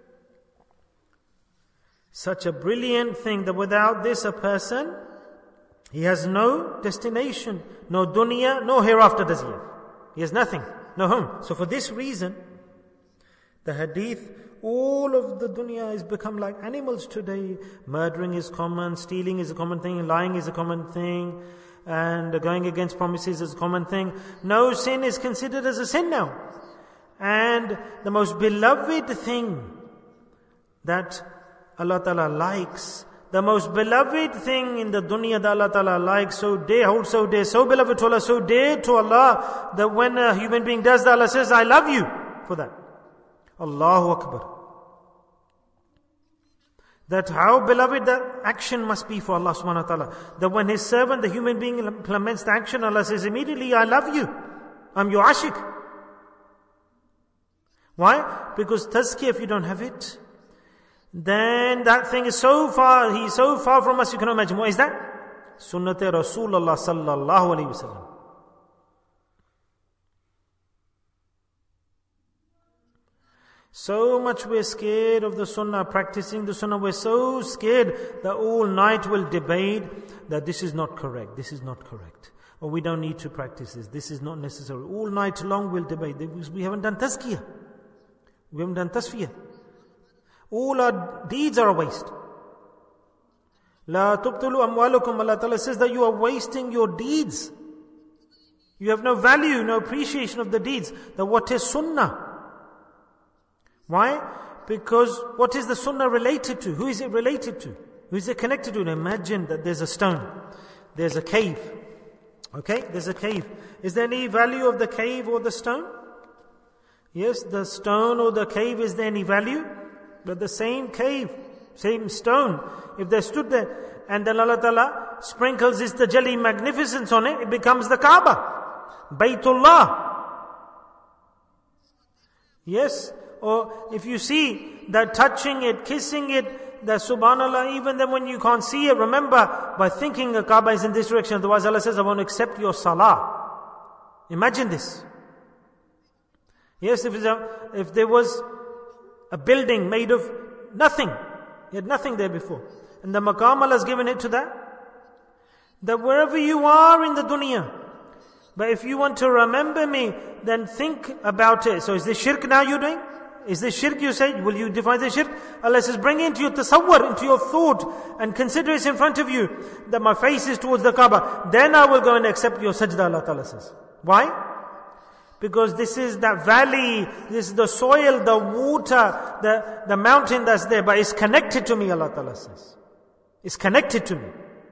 such a brilliant thing that without this a person, he has no destination, no dunya, no hereafter does he have. He has nothing, no home. So for this reason, the hadith, all of the dunya has become like animals today. Murdering is common, stealing is a common thing, lying is a common thing, and going against promises is a common thing. No sin is considered as a sin now. And the most beloved thing that Allah Ta'ala likes, the most beloved thing in the dunya that Allah Ta'ala likes, so dear, hold so dear, so beloved to Allah, so dear to Allah, that when a human being does that, Allah says, I love you for that. Allahu Akbar. That how beloved that action must be for Allah subhanahu wa ta'ala. That when His servant, the human being, implements the action, Allah says immediately, I love you. I'm your ashik. Why? Because tazkiyah, if you don't have it, then that thing is so far, he's so far from us, you cannot imagine. What is that? Sunnat-e Rasulullah sallallahu alayhi wa sallam. So much we're scared of the sunnah, practicing the sunnah. We're so scared that all night we'll debate that this is not correct, this is not correct. Or we don't need to practice this, this is not necessary. All night long we'll debate because we haven't done tazkiyah. We haven't done tasfiyah. All our deeds are a waste. La tubtulu amwalukum. Allah Ta'ala says that you are wasting your deeds. You have no value, no appreciation of the deeds. That what is sunnah? Why? Because what is the sunnah related to? Who is it related to? Who is it connected to? Now imagine that there's a stone. There's a cave. Okay? There's a cave. Is there any value of the cave or the stone? Yes, the stone or the cave, is there any value? But the same cave, same stone, if they stood there and then Allah Ta'ala sprinkles His tajalli magnificence on it, it becomes the Kaaba, Baytullah. Yes, or if you see that touching it, kissing it, that subhanallah, even then when you can't see it, remember by thinking the Kaaba is in this direction, otherwise Allah says, I won't accept your salah. Imagine this. Yes, if, it's a, if there was a building made of nothing, you had nothing there before, and the maqam Allah has given it to that, that wherever you are in the dunya, but if you want to remember me, then think about it. So is this shirk now you're doing? Is this shirk you say? Will you define this shirk? Allah says, bring it into your tasawwur, into your thought, and consider it in front of you, that my face is towards the Kaaba. Then I will go and accept your sajda, Allah Ta'ala says. Why? Because this is that valley, this is the soil, the water, the, the mountain that's there, but it's connected to me, Allah Ta'ala says. It's connected to me.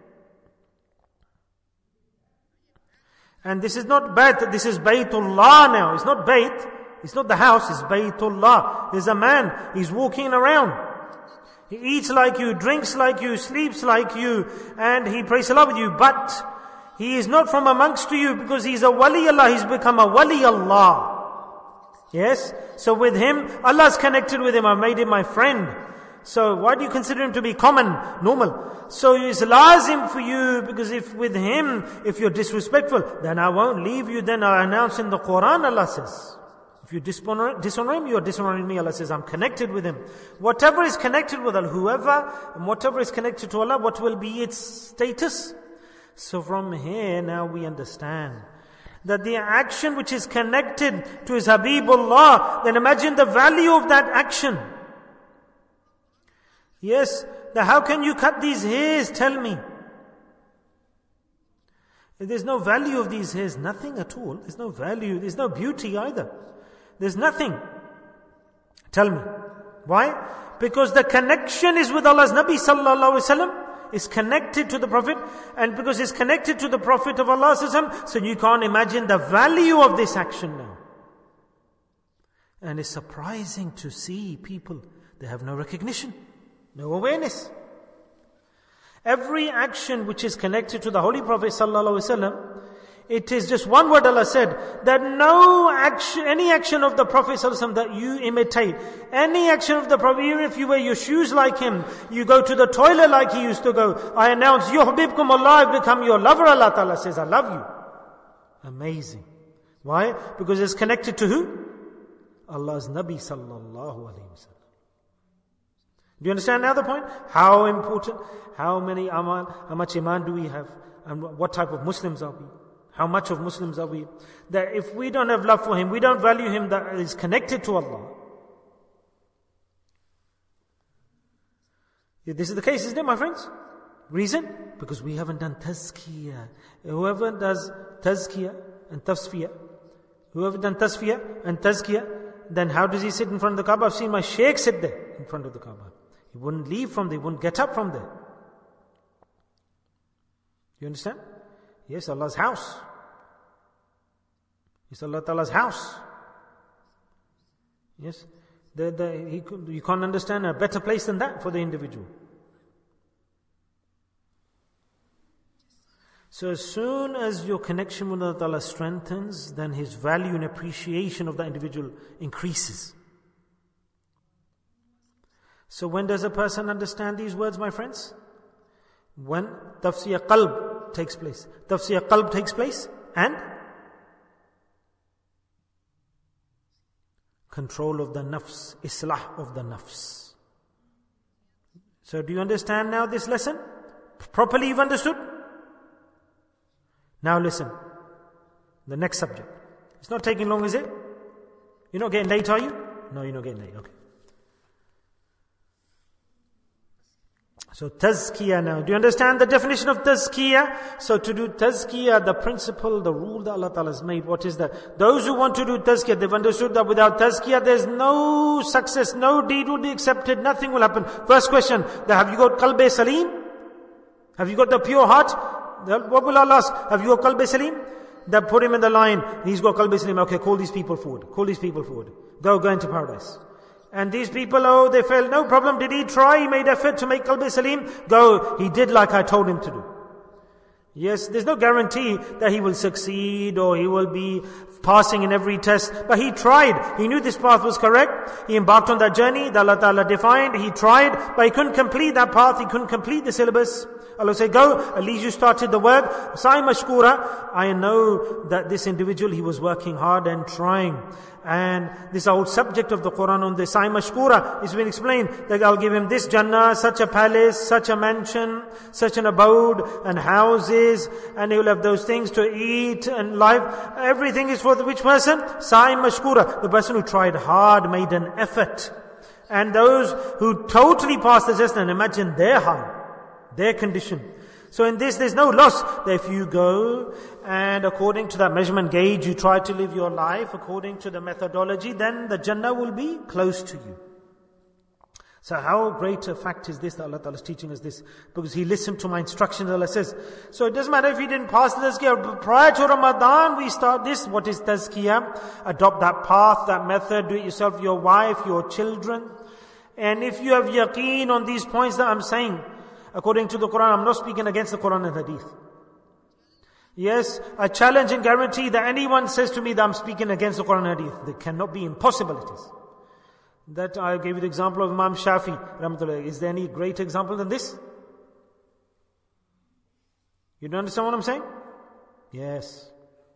And this is not Bayt, this is Baytullah now. It's not Bayt, it's not the house, it's Baytullah. There's a man, he's walking around. He eats like you, drinks like you, sleeps like you, and he prays salah with you, but he is not from amongst you because he's a wali Allah, he's become a wali Allah. Yes? So with him, Allah's connected with him, I've made him my friend. So why do you consider him to be common, normal? So it's lazim for you, because if with him, if you're disrespectful, then I won't leave you, then I announce in the Quran, Allah says. If you dishonor, dishonor him, you're dishonoring me, Allah says, I'm connected with him. Whatever is connected with Allah, whoever, and whatever is connected to Allah, what will be its status? So from here, now we understand that the action which is connected to His Habibullah, then imagine the value of that action. Yes, the how can you cut these hairs? Tell me. There's no value of these hairs, nothing at all. There's no value, there's no beauty either. There's nothing. Tell me. Why? Because the connection is with Allah's Nabi sallallahu alaihi wasallam. Is connected to the Prophet, and because it's connected to the Prophet of Allah, so you can't imagine the value of this action now. And it's surprising to see people, they have no recognition, no awareness. Every action which is connected to the Holy Prophet sallallahu alaihi wasallam, it is just one word Allah said, that no action, any action of the Prophet sallallahu alaihi wasallam that you imitate, any action of the Prophet, even if you wear your shoes like him, you go to the toilet like he used to go, I announce, Yuhbibkum Allah, I've become your lover, Allah Ta'ala says, I love you. Amazing. Why? Because it's connected to who? Allah's Nabi sallallahu alaihi wasallam. Do you understand now the point? How important, how many aman, how much iman do we have? And what type of Muslims are we? How much of Muslims are we? That if we don't have love for Him, we don't value Him that is connected to Allah. This is the case, isn't it, my friends? Reason? Because we haven't done tazkiyah. Whoever does tazkiyah and tasfiyah, whoever done tasfiyah and tazkiyah, then how does he sit in front of the Kaaba? I've seen my sheikh sit there in front of the Kaaba. He wouldn't leave from there, he wouldn't get up from there. You understand? Yes, Allah's house. It's Allah Ta'ala's house. Yes? The, the, he, could- you can't understand a better place than that for the individual. So as soon as your connection with Allah Ta'ala strengthens, then his value and appreciation of the individual increases. So when does a person understand these words, my friends? When tafsir qalb takes place. Tafsir qalb takes place and control of the nafs, islah of the nafs. So do you understand now this lesson? Properly you've understood? Now listen, the next subject. It's not taking long, is it? You're not getting late, are you? No, you're not getting late, okay. So tazkiyah now. Do you understand the definition of tazkiyah? So to do tazkiyah, the principle, the rule that Allah Ta'ala has made, what is that? Those who want to do tazkiyah, they've understood that without tazkiyah, there's no success, no deed will be accepted, nothing will happen. First question, have you got qalb salim? Have you got the pure heart? What will Allah ask? Have you got qalb salim? They put him in the line. He's got qalb salim. Okay, call these people forward. Call these people forward. Go, go into paradise. And these people, oh, they failed. No problem. Did he try? He made effort to make qalb salim. Go. He did like I told him to do. Yes, there's no guarantee that he will succeed or he will be passing in every test. But he tried. He knew this path was correct. He embarked on that journey that Allah Ta'ala defined. He tried, but he couldn't complete that path. He couldn't complete the syllabus. Allah said, go, at least you started the work. Sa'i mashkura. I know that this individual, he was working hard and trying. And this whole subject of the Quran on the Sa'i mashkura is been explained that I'll give him this Jannah, such a palace, such a mansion, such an abode and houses, and he will have those things to eat and life. Everything is for the which person? Sa'i mashkura. The person who tried hard, made an effort. And those who totally passed the test, and imagine their high. Their condition. So in this, there's no loss. That if you go and according to that measurement gauge, you try to live your life according to the methodology, then the Jannah will be close to you. So how great a fact is this that Allah Ta'ala is teaching us this? Because he listened to my instructions, Allah says. So it doesn't matter if he didn't pass the tazkiyah. Prior to Ramadan, we start this. What is tazkiyah? Adopt that path, that method. Do it yourself, your wife, your children. And if you have yaqeen on these points that I'm saying, according to the Quran, I'm not speaking against the Quran and Hadith. Yes, I challenge and guarantee that anyone says to me that I'm speaking against the Quran and Hadith. There cannot be impossibilities. That I gave you the example of Imam Shafi, Rahmatullah. Is there any greater example than this? You don't understand what I'm saying? Yes.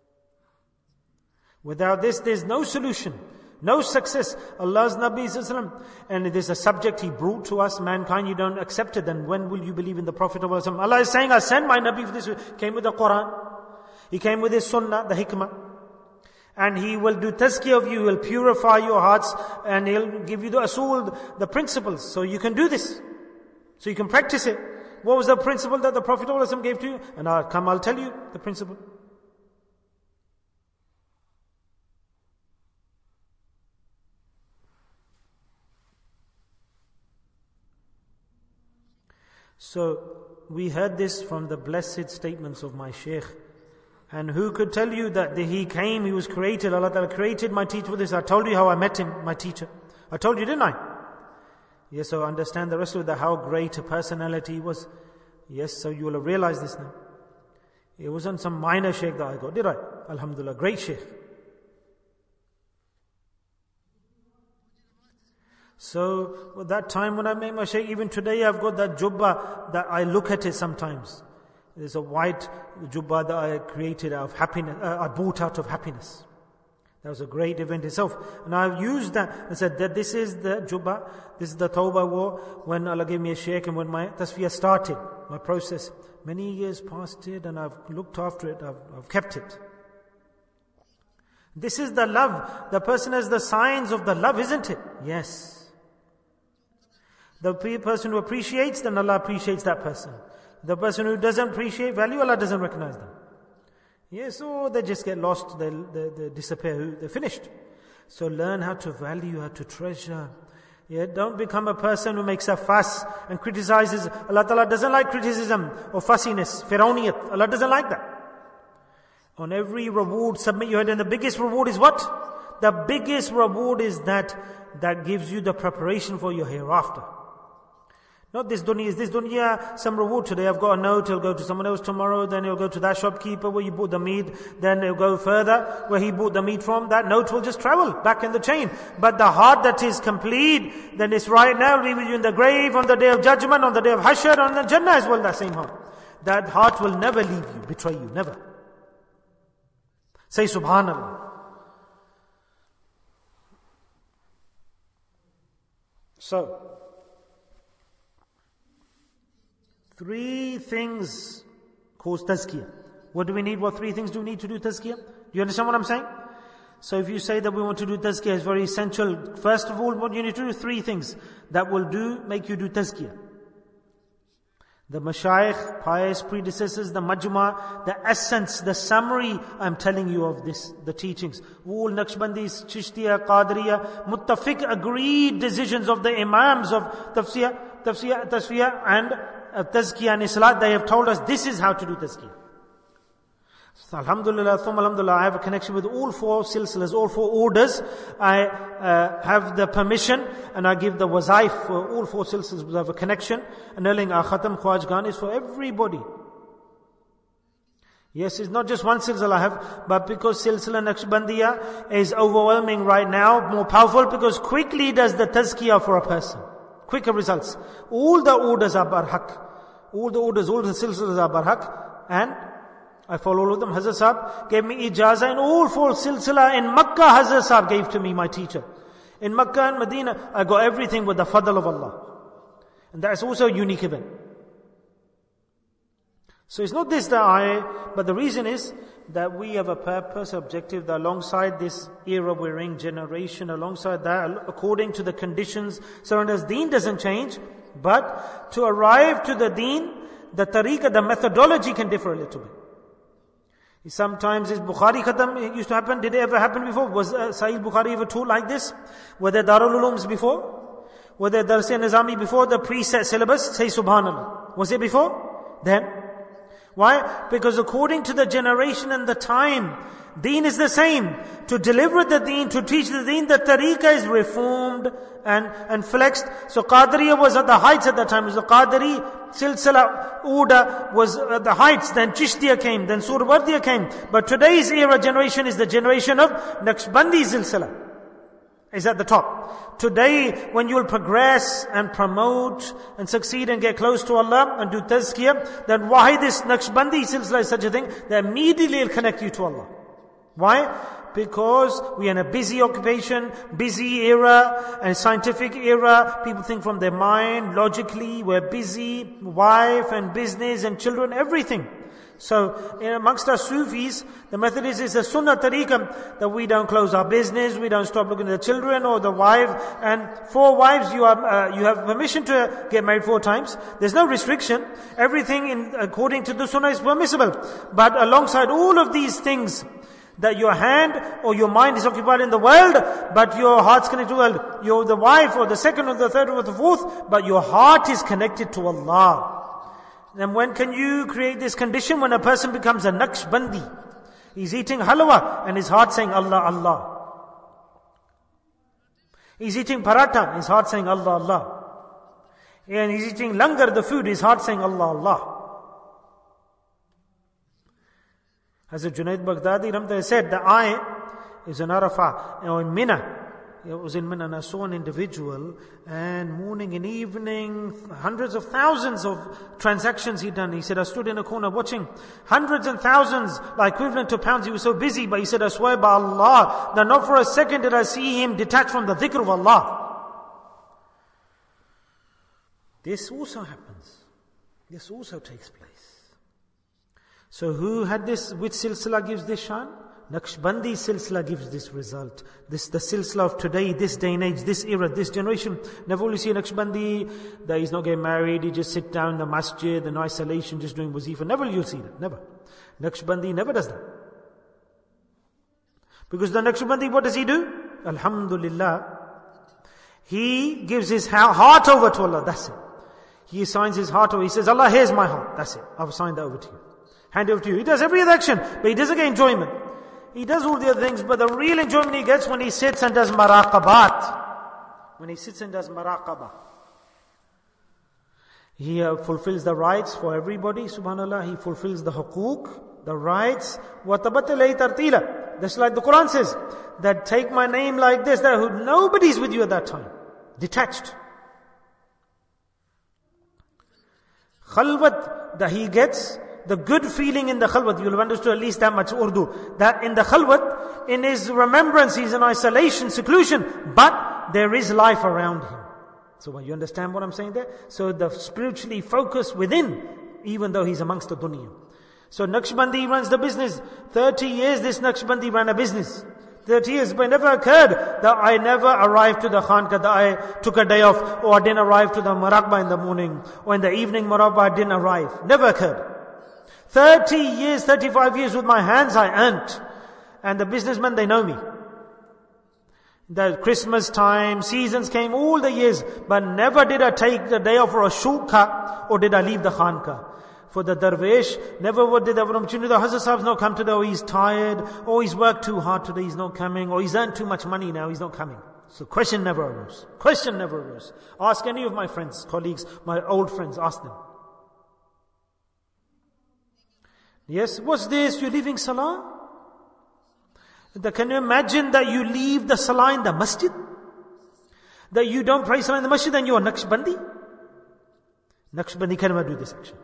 Without this, there's no solution. No success. Allah's Nabi Sallallahu, and it is a subject He brought to us, mankind, you don't accept it, then when will you believe in the Prophet of Allah? Allah is saying, I sent my Nabi for this. He came with the Quran. He came with His Sunnah, the Hikmah. And He will do tazkiyah of you, He will purify your hearts, and He'll give you the asul, the principles. So you can do this. So you can practice it. What was the principle that the Prophet of Allah gave to you? And I'll come, I'll tell you the principle. So, we heard this from the blessed statements of my Shaykh. And who could tell you that the, he came, he was created, Allah Ta'ala created my teacher with this. I told you how I met him, my teacher. I told you, didn't I? Yes, so understand the rest of that, how great a personality he was. Yes, so you will have realized this now. It wasn't some minor Shaykh that I got, did I? Alhamdulillah, great Shaykh. So, at that time when I made my Shaykh, even today I've got that jubba that I look at it sometimes. There's a white jubba that I created out of happiness, uh, I bought out of happiness. That was a great event itself. And I've used that and said that this is the jubba, this is the tawbah war, when Allah gave me a Shaykh and when my tasfiyah started, my process. Many years passed it and I've looked after it, I've, I've kept it. This is the love. The person has the signs of the love, isn't it? Yes. The person who appreciates, then Allah appreciates that person. The person who doesn't appreciate value, Allah doesn't recognize them. Yes, or they just get lost, they, they, they disappear, they're finished. So learn how to value, how to treasure. Yeah, don't become a person who makes a fuss and criticizes. Allah Ta'ala doesn't like criticism or fussiness, Firawniyat. Allah doesn't like that. On every reward, submit your head, and the biggest reward is what? The biggest reward is that, that gives you the preparation for your hereafter. Not this dunya. Is this dunya some reward today? I've got a note, it'll go to someone else tomorrow, then it'll go to that shopkeeper where you bought the meat, then it'll go further where he bought the meat from. That note will just travel back in the chain. But the heart that is complete, then it's right now, it'll be with you in the grave, on the day of judgment, on the day of Hashr, on the Jannah as well, that same heart. That heart will never leave you, betray you, never. Say Subhanallah. So, three things cause tazkiyah. What do we need? What three things do we need to do tazkiyah? Do you understand what I'm saying? So if you say that we want to do tazkiyah, it's very essential. First of all, what you need to do, three things that will do, make you do tazkiyah. The mashayikh, pious predecessors, the majma, the essence, the summary, I'm telling you of this, the teachings. All Naqshbandis, Chishtiya, Qadriya, Muttafiq, agreed decisions of the imams of tafsir, tafsir, tasfiyah and uh, tazkiyah and islat. They have told us this is how to do tazkiyah. So, alhamdulillah, thumma alhamdulillah, I have a connection with all four silsilas, all four orders. I uh, have the permission and I give the wazaif for all four silsilas. We have a connection. And knowing our khatam khwajgan is for everybody. Yes, it's not just one silsila I have, but because silsila Naqshbandiya is overwhelming right now, more powerful, because quickly does the tazkiyah for a person. Quicker results. All the orders are barhaq. All the orders, all the silsilas are barhaq. And I follow all of them. Hazrat Sahab gave me ijaza in all four silsila. In Makkah, Hazrat Sahab gave to me, my teacher. In Makkah and Medina, I got everything with the fadl of Allah. And that's also a unique event. So it's not this that I, but the reason is that we have a purpose, objective, that alongside this era we're in, generation, alongside that, according to the conditions, so as deen doesn't change, but to arrive to the deen, the tariqah, the methodology can differ a little bit. Sometimes is Bukhari Khatam, it used to happen. Did it ever happen before? Was uh, Sahih Bukhari ever taught like this? Were there Darul Ulooms before? Were there Darsi Nizami before the preset syllabus? Say Subhanallah. Was it before? Then? Why? Because according to the generation and the time, deen is the same. To deliver the deen, to teach the deen, the tariqah is reformed and, and flexed. So Qadriya was at the heights at that time. It was the Qadri silsila order was at the heights. Then Chishtiya came, then Surwardiya came. But today's era generation is the generation of Naqshbandi silsila. Is at the top. Today, when you will progress and promote and succeed and get close to Allah and do tazkiyah, then why this Naqshbandi silsila is such a thing? That immediately will connect you to Allah. Why? Because we are in a busy occupation, busy era, and scientific era. People think from their mind, logically, we're busy, wife and business and children, everything. So, amongst our Sufis, the method is, is a sunnah tariqah, that we don't close our business, we don't stop looking at the children or the wife, and four wives, you are, uh, you have permission to get married four times. There's no restriction. Everything in, according to the sunnah is permissible. But alongside all of these things, that your hand or your mind is occupied in the world, but your heart's connected to the world. You're the wife or the second or the third or the fourth, but your heart is connected to Allah. Then when can you create this condition? When a person becomes a Naqshbandi. He's eating halwa and his heart saying Allah, Allah. He's eating paratha, his heart saying Allah, Allah. And he's eating langar, the food, his heart saying Allah, Allah. Hazrat Junaid Baghdadi Ramda said, the eye is in Arafah, or in Mina. It was in Mina, and I saw an individual, and morning and evening, hundreds of thousands of transactions he'd done. He said, I stood in a corner watching hundreds and thousands, like equivalent to pounds. He was so busy, but he said, I swear by Allah, that not for a second did I see him detached from the dhikr of Allah. This also happens. This also takes place. So who had this, which silsila gives this shan? Naqshbandi silsila gives this result. This, the silsila of today, this day and age, this era, this generation. Never will you see a Naqshbandi that he's not getting married, he just sit down in the masjid, in isolation, just doing wazifa. Never will you see that, never. Naqshbandi never does that. Because the Naqshbandi, what does he do? Alhamdulillah. He gives his heart over to Allah, that's it. He assigns his heart over, he says, Allah, here's my heart, that's it. I've assigned that over to you. Hand over to you. He does every other action, but he doesn't get enjoyment. He does all the other things, but the real enjoyment he gets when he sits and does maraqabat. When he sits and does maraqabah. He uh, fulfills the rights for everybody, subhanAllah. He fulfills the huquq, the rights. وَتَبَتَّ لَيْ تَرْتِيلًا. Just like the Quran says, that take my name like this, that who, nobody's with you at that time. Detached. Khalwat, that he gets the good feeling in the khalwat. You'll have understood at least that much Urdu. That in the khalwat, in his remembrance, he's in isolation, seclusion, but there is life around him. So you understand what I'm saying there? So the spiritually focused within, even though he's amongst the dunya. So Naqshbandi runs the business. thirty years this Naqshbandi ran a business. thirty years, but it never occurred that I never arrived to the Khanqa, that I took a day off, or I didn't arrive to the Maraqba in the morning, or in the evening Maraqba I didn't arrive. Never occurred. thirty years, thirty-five years with my hands I earned. And the businessmen, they know me. The Christmas time, seasons came, all the years, but never did I take the day off for a shukha, or did I leave the Khanqa. For the Darwish, never would did have an opportunity. The Hazrat Sahib's not come today, or he's tired, or he's worked too hard today, he's not coming, or he's earned too much money now, he's not coming. So question never arose. Question never arose. Ask any of my friends, colleagues, my old friends, ask them. Yes, what's this? You're leaving Salah? Can you imagine that you leave the Salah in the masjid? That you don't pray Salah in the masjid and you are Naqshbandi? Naqshbandi can never do this action.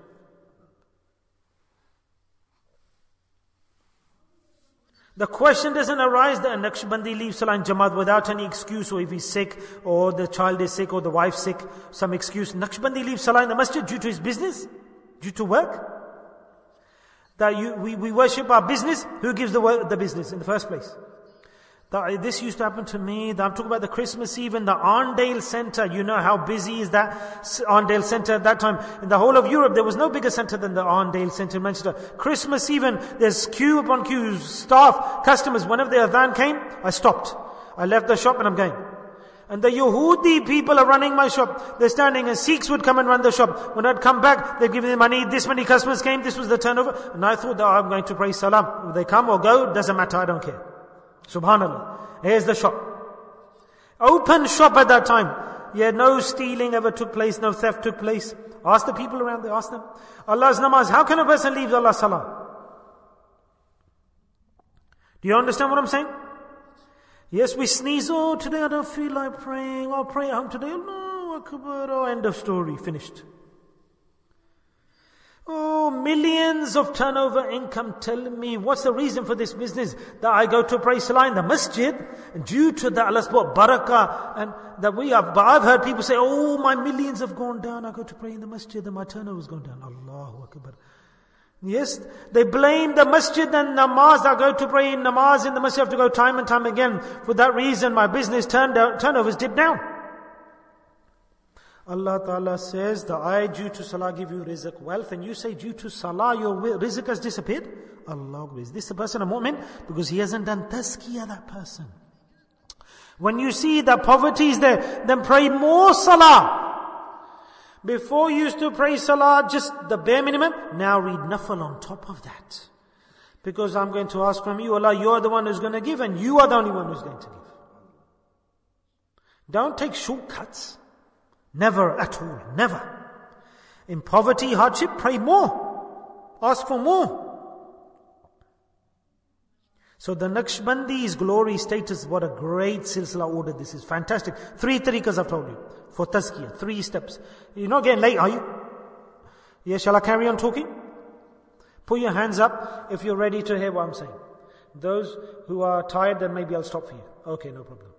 The question doesn't arise that a Naqshbandi leaves Salah in Jamaat without any excuse, or if he's sick, or the child is sick, or the wife's sick, some excuse. Naqshbandi leaves Salah in the masjid due to his business, due to work. That you, we, we worship our business. Who gives the work, the business in the first place? That, this used to happen to me. That I'm talking about the Christmas Eve in the Arndale Center. You know how busy is that Arndale Center at that time. In the whole of Europe, there was no bigger center than the Arndale Center in Manchester. Christmas Eve, there's queue upon queue, staff, customers. Whenever the adhan came, I stopped. I left the shop and I'm going. And the Yehudi people are running my shop. They're standing, and Sikhs would come and run the shop. When I'd come back, they'd give me the money. This many customers came, this was the turnover. And I thought that I'm going to pray salam. If they come or go, doesn't matter, I don't care. Subhanallah. Here's the shop. Open shop at that time. Yeah, no stealing ever took place, no theft took place. Ask the people around there, ask them. Allah's namaz, how can a person leave Allah's salah? Do you understand what I'm saying? Yes, we sneeze, oh, today I don't feel like praying, I'll pray at home today. Allahu Akbar, oh, end of story, finished. Oh, millions of turnover income. Tell me, what's the reason for this business? That I go to pray salah in the masjid, and due to that Allah's brought barakah, and that we have, but I've heard people say, oh, my millions have gone down, I go to pray in the masjid and my turnover's gone down. Allahu Akbar. Yes, they blame the masjid and namaz. I go to pray in namaz in the masjid, I have to go time and time again. For that reason, my business turned out, turnovers dipped down. Allah Ta'ala says that I, due to salah, give you rizq, wealth, and you say due to salah, your rizq has disappeared. Allah, is this a person a mu'min? Because he hasn't done tazkiyah, that person. When you see that poverty is there, then pray more salah. Before you used to pray salah, just the bare minimum. Now read nafal on top of that. Because I'm going to ask from you, Allah, you are the one who's going to give, and you are the only one who's going to give. Don't take shortcuts. Never at all. Never. In poverty, hardship, pray more. Ask for more. So the Naqshbandi's glory, status, what a great silsila order this is. Fantastic. Three tariqas I've told you. For tazkiyah. Three steps. You're not getting late, are you? Yeah, shall I carry on talking? Put your hands up if you're ready to hear what I'm saying. Those who are tired, then maybe I'll stop for you. Okay, no problem.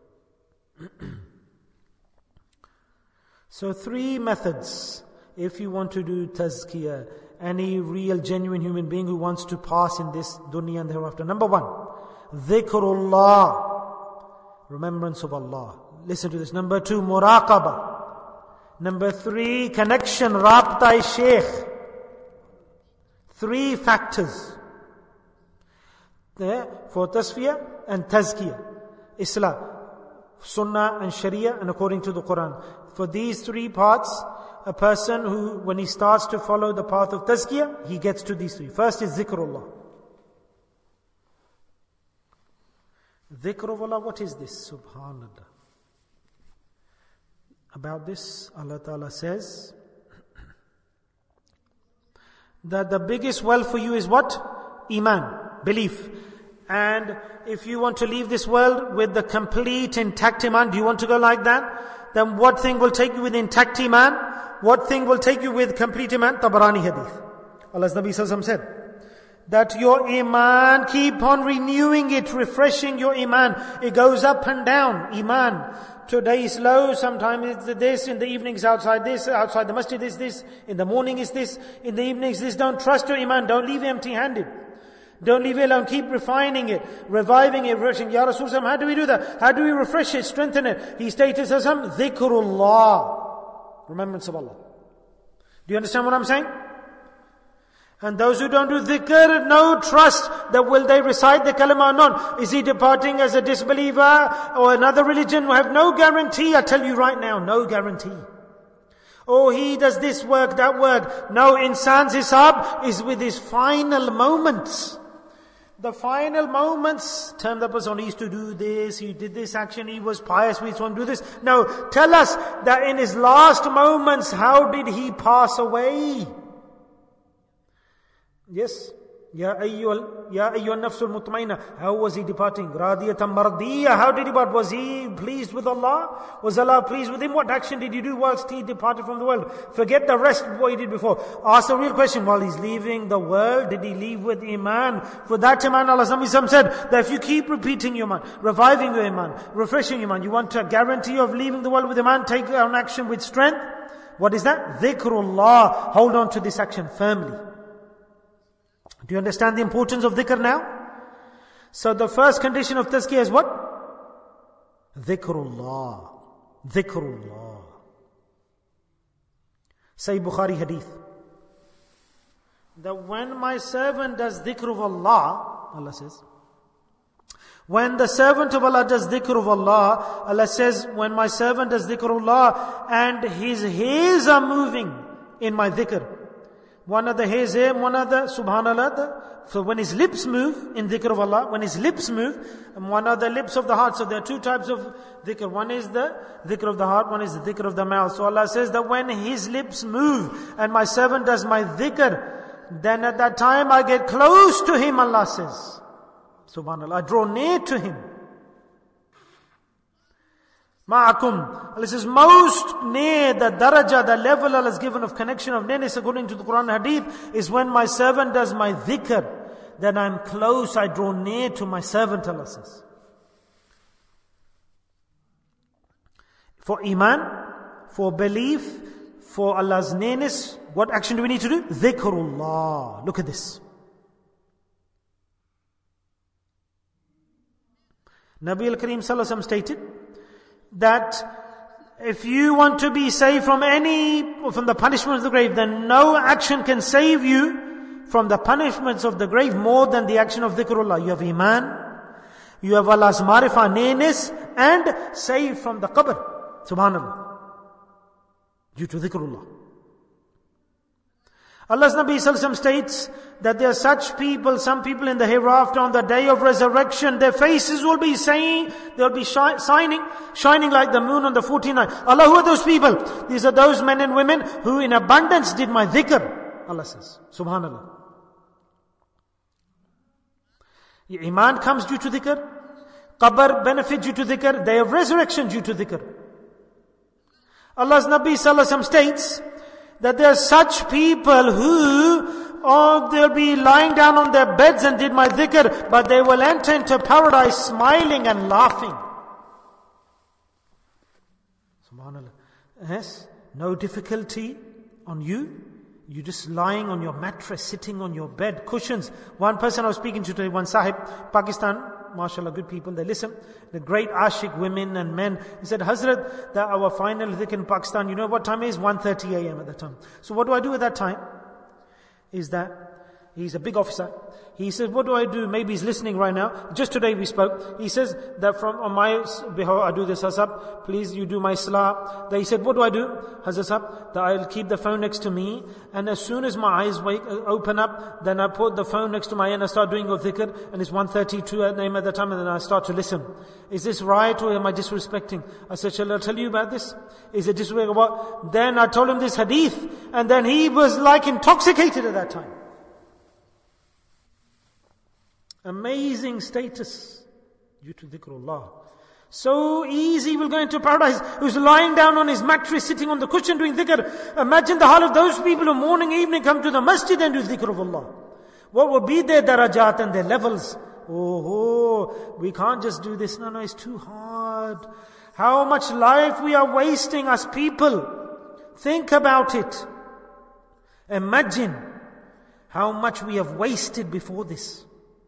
So three methods. If you want to do tazkiyah, any real genuine human being who wants to pass in this dunya and hereafter. Number one, dhikrullah, remembrance of Allah. Listen to this. Number two, muraqabah. Number three, connection, rabta shaykh. Three factors there for tasfiyah and tazkiyah. Islam, sunnah and sharia, and according to the Quran. For these three parts, a person who, when he starts to follow the path of tazkiyah, he gets to these three. First is zikrullah. Dhikr of Allah, what is this? Subhanallah. About this, Allah Ta'ala says that the biggest wealth for you is what? Iman, belief. And if you want to leave this world with the complete intact Iman, do you want to go like that? Then what thing will take you with intact Iman? What thing will take you with complete Iman? Tabarani hadith. Allah's Nabi Sallallahu Alaihi Wasallam said that your Iman, keep on renewing it, refreshing your Iman. It goes up and down, Iman. Today is low, sometimes it's this, in the evenings outside this, outside the masjid is this, in the morning is this, in the evenings this. Don't trust your Iman, don't leave empty-handed. Don't leave it alone, keep refining it, reviving it, refreshing. Ya Rasulullah, how do we do that? How do we refresh it, strengthen it? He stated as some dhikrullah, remembrance of Allah. Do you understand what I'm saying? And those who don't do dhikr, no trust that will they recite the kalima or not. Is he departing as a disbeliever or another religion? We have no guarantee, I tell you right now, no guarantee. Oh, he does this work, that work. No, insan's hisab is with his final moments. The final moments, term that person, he used to do this, he did this action, he was pious, we want to do this. No, tell us that in his last moments, how did he pass away? Yes. Ya ayyuhal, ya ayyuhan nafsul mutmainna. How was he departing? Radiyatan mardiyya. How did he depart? Was he pleased with Allah? Was Allah pleased with him? What action did he do whilst he departed from the world? Forget the rest of what he did before. Ask the real question. While he's leaving the world, did he leave with Iman? For that Iman, Allah said that if you keep repeating your Iman, reviving your Iman, refreshing your Iman, you want a guarantee of leaving the world with Iman, take an action with strength. What is that? Dhikrullah. Hold on to this action firmly. Do you understand the importance of dhikr now? So the first condition of tazkiyah is what? Dhikrullah. Dhikrullah. Sahih Bukhari hadith. That when my servant does dhikr of Allah, Allah says, when the servant of Allah does dhikr of Allah, Allah says, when my servant does dhikr of Allah and his hairs are moving in my dhikr, one of the hairs here, one of the, subhanallah, the, so when his lips move in dhikr of Allah, when his lips move, and one of the lips of the heart, so there are two types of dhikr. One is the dhikr of the heart, one is the dhikr of the mouth. So Allah says that when his lips move, and my servant does my dhikr, then at that time I get close to him, Allah says. Subhanallah, I draw near to him. Ma'akum. Allah says, most near the daraja, the level Allah has given of connection of nearness according to the Quran and Hadith is when my servant does my dhikr. Then I'm close, I draw near to my servant, Allah says. For Iman, for belief, for Allah's nearness, what action do we need to do? Dhikrullah. Look at this. Nabi al-Kareem Sallallahu Alaihi Wasallam stated that if you want to be saved from any, from the punishment of the grave, then no action can save you from the punishments of the grave more than the action of dhikrullah. You have Iman, you have Allah's marifah, nearness, and saved from the qabr. Subhanallah. Due to dhikrullah. Allah's Nabi Sallallahu Alaihi Wasallam states that there are such people, some people in the hereafter on the day of resurrection, their faces will be saying, they'll be shi- shining, shining like the moon on the forty-ninth. Allah, who are those people? These are those men and women who in abundance did my dhikr. Allah says, Subhanallah. Your Iman comes due to dhikr. Qabr benefit due to dhikr. Day of resurrection due to dhikr. Allah's Nabi Sallallahu Alaihi Wasallam states that there are such people who, oh, they'll be lying down on their beds and did my dhikr, but they will enter into paradise smiling and laughing. Subhanallah. Yes, no difficulty on you. You're just lying on your mattress, sitting on your bed, cushions. One person I was speaking to today, one sahib, Pakistan, mashallah, good people, they listen. The great ashik women and men. He said, Hazrat, that our final dhikr in Pakistan, you know what time it is? one thirty a.m. at that time. So what do I do at that time? Is that He's a big officer. He says, what do I do? Maybe he's listening right now. Just today we spoke. He says that from on my behalf I do this, Hazrat. Please, you do my salah. Then he said, what do I do, Hazrat? That I'll keep the phone next to me. And as soon as my eyes wake, open up, then I put the phone next to my ear and I start doing your dhikr. And it's one thirty-two at name at the time. And then I start to listen. Is this right or am I disrespecting? I said, shall I tell you about this? Is it disrespecting? What? Then I told him this hadith. And then he was like intoxicated at that time. Amazing status due to dhikrullah. So easy we'll go into paradise. Who's lying down on his mattress, sitting on the cushion doing dhikr. Imagine the heart of those people who morning, evening come to the masjid and do dhikr of Allah. What will be their darajat and their levels? Oh, we can't just do this. No, no, it's too hard. How much life we are wasting as people. Think about it. Imagine how much we have wasted before this.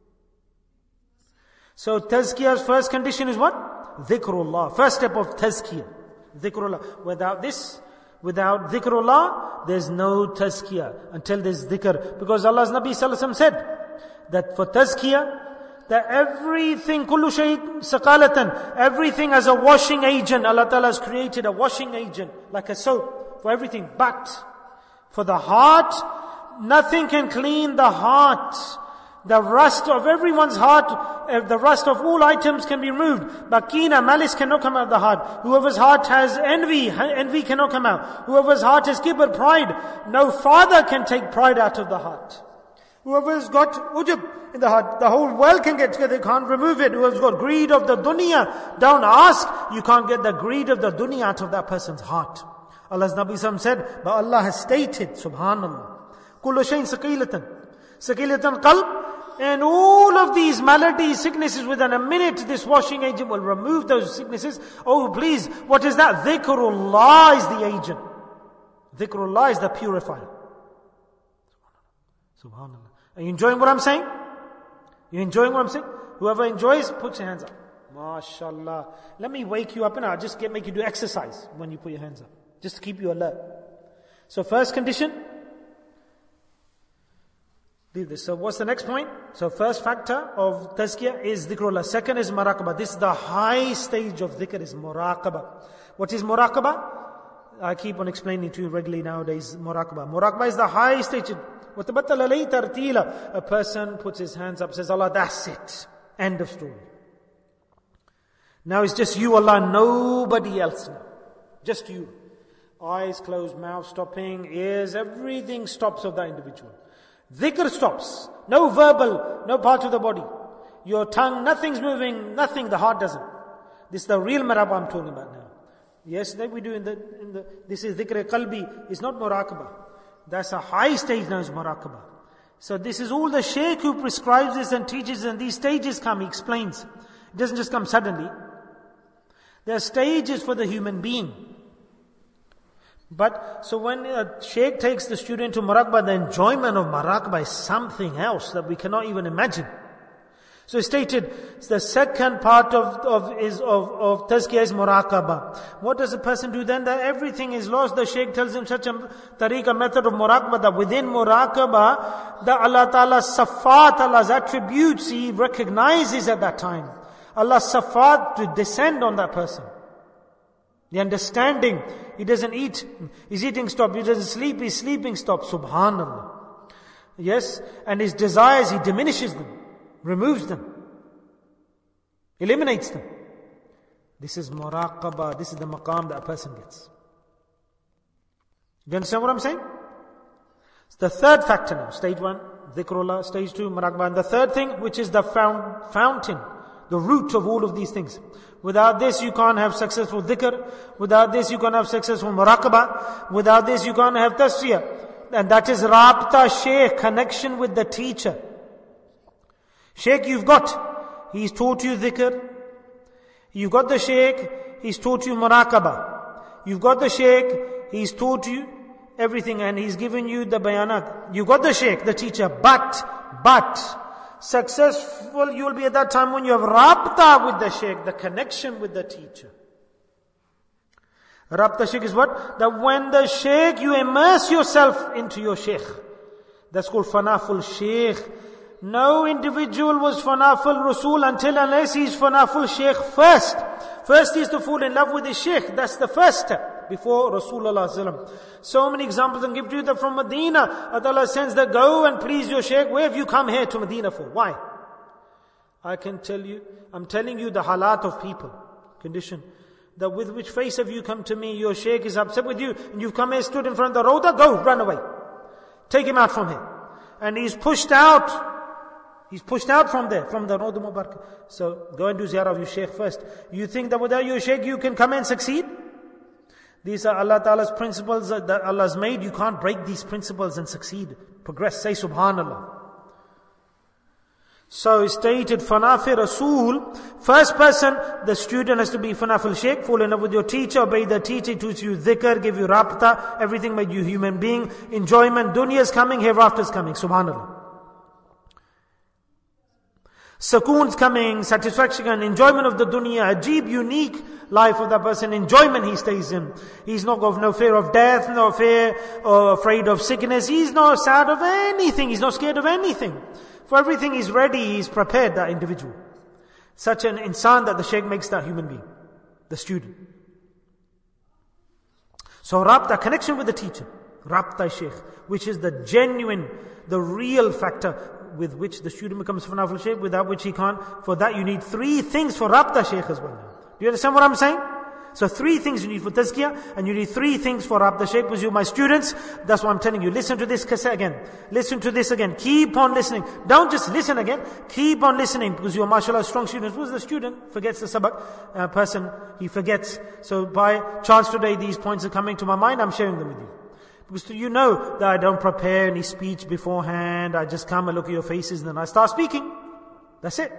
So tazkiyah's first condition is what? Dhikrullah. First step of tazkiyah. Dhikrullah. Without this, without dhikrullah, there's no tazkiyah until there's dhikr. Because Allah's Nabi Sallallahu Alaihi Wasallam said that for tazkiyah, that everything, kullu shay saqalatan, everything as a washing agent. Allah Ta'ala has created a washing agent, like a soap, for everything. But for the heart, nothing can clean the heart. The rust of everyone's heart, uh, the rust of all items can be removed. But kina, malice cannot come out of the heart. Whoever's heart has envy, envy cannot come out. Whoever's heart has kibr, pride, no father can take pride out of the heart. Whoever's got ujub in the heart, the whole world can get together, can't remove it. Whoever's got greed of the dunya, don't ask, you can't get the greed of the dunya out of that person's heart. Allah's Nabi Sallallahu Alaihi Wasallam said, but Allah has stated, subhanallah, kullu shayin saqilatan, saqilatan qalb, and all of these maladies, sicknesses, within a minute, this washing agent will remove those sicknesses. Oh, please, what is that? Dhikrullah is the agent. Dhikrullah is the purifier. Subhanallah. Are you enjoying what I'm saying? You enjoying what I'm saying? Whoever enjoys, puts your hands up. MashaAllah. Let me wake you up and I'll just get, make you do exercise when you put your hands up. Just to keep you alert. So first condition, leave this. So what's the next point? So first factor of tazkiyah is dhikrullah. Second is muraqabah. This is the high stage of dhikr, is muraqabah. What is muraqabah? I keep on explaining to you regularly nowadays, muraqabah. Muraqabah is the high stage. وَتَبَتَّلَ لَيْ تَرْتِيلًا. A person puts his hands up, says, Allah, that's it. End of story. Now it's just you, Allah, nobody else now. Just you. Eyes closed, mouth stopping, ears, everything stops of that individual. Dhikr stops. No verbal, no part of the body. Your tongue, nothing's moving, nothing, the heart doesn't. This is the real maraqabah I'm talking about now. Yes, that we do in the, in the this is dhikr qalbi, it's not muraqabah. That's a high stage now, is muraqabah. So this is all the shaykh who prescribes this and teaches, and these stages come, he explains. It doesn't just come suddenly. There are stages for the human being. But, so when a shaykh takes the student to muraqabah, the enjoyment of muraqabah is something else that we cannot even imagine. So he stated, the second part of, of, is, of, of tazkiyah is muraqabah. What does a person do then? That everything is lost. The shaykh tells him such a tariqah, method of muraqabah, that within muraqabah, that Allah Ta'ala's safat, Allah's attributes, he recognizes at that time. Allah's safat to descend on that person. The understanding, he doesn't eat, his eating stops, he doesn't sleep, his sleeping stops, subhanallah. Yes, and his desires, he diminishes them, removes them, eliminates them. This is muraqabah, this is the maqam that a person gets. Do you understand what I'm saying? It's the third factor now, stage one, dhikrullah, stage two, muraqabah. And the third thing, which is the found, fountain, the root of all of these things. Without this, you can't have successful dhikr. Without this, you can't have successful muraqabah. Without this, you can't have tasfiyah. And that is rabta shaykh, connection with the teacher. Shaykh you've got, he's taught you dhikr. You've got the shaykh, he's taught you muraqabah. You've got the shaykh, he's taught you everything and he's given you the bayanat. You've got the shaykh, the teacher, but, but, successful you will be at that time when you have rabta with the shaykh, the connection with the teacher. Rabta shaykh is what? That when the shaykh, you immerse yourself into your shaykh. That's called fanaful sheikh. No individual was fanaful Rasul until unless he's fanaful sheikh first. First is to fall in love with his sheikh. That's the first step before Rasulullah. So many examples I can give to you that from Medina, Allah sends that go and please your sheikh. Where have you come here to Medina for? Why? I can tell you, I'm telling you the halat of people, condition. That with which face have you come to me? Your sheikh is upset with you and you've come here, stood in front of the Rawda, go, run away. Take him out from here. And he's pushed out. He's pushed out from there, from the Rawda Mubarak. So go and do ziyarah of your sheikh first. You think that without your sheikh you can come and succeed? These are Allah Ta'ala's principles that Allah's made. You can't break these principles and succeed. Progress. Say Subhanallah. So it's stated, Fanafi Rasul, first person, the student has to be Fanafil Sheikh, fall in love with your teacher, obey the teacher, teach you dhikr, give you rabta, everything made you human being, enjoyment, dunya is coming, hereafter is coming, Subhanallah. Sukoon is coming, satisfaction and enjoyment of the dunya, ajib, unique life of that person, enjoyment he stays in. He's not got no fear of death, no fear or afraid of sickness, he's not sad of anything, he's not scared of anything. For everything he's ready, he's prepared, that individual. Such an insan that the sheikh makes that human being, the student. So rabta, connection with the teacher, rabta sheikh, which is the genuine, the real factor with which the student becomes fanafil sheikh, without which he can't. For that you need three things for rabta sheikh as well. Do you understand what I'm saying? So three things you need for tazkiyah, and you need three things for rabta sheikh. Because you, my students, that's what I'm telling you. Listen to this cassette again. Listen to this again. Keep on listening. Don't just listen again. Keep on listening, because you're mashallah strong students. Who's the student? Forgets the sabak. Uh, person, he forgets. So by chance today, these points are coming to my mind. I'm sharing them with you. Because you know that I don't prepare any speech beforehand. I just come and look at your faces and then I start speaking. That's it.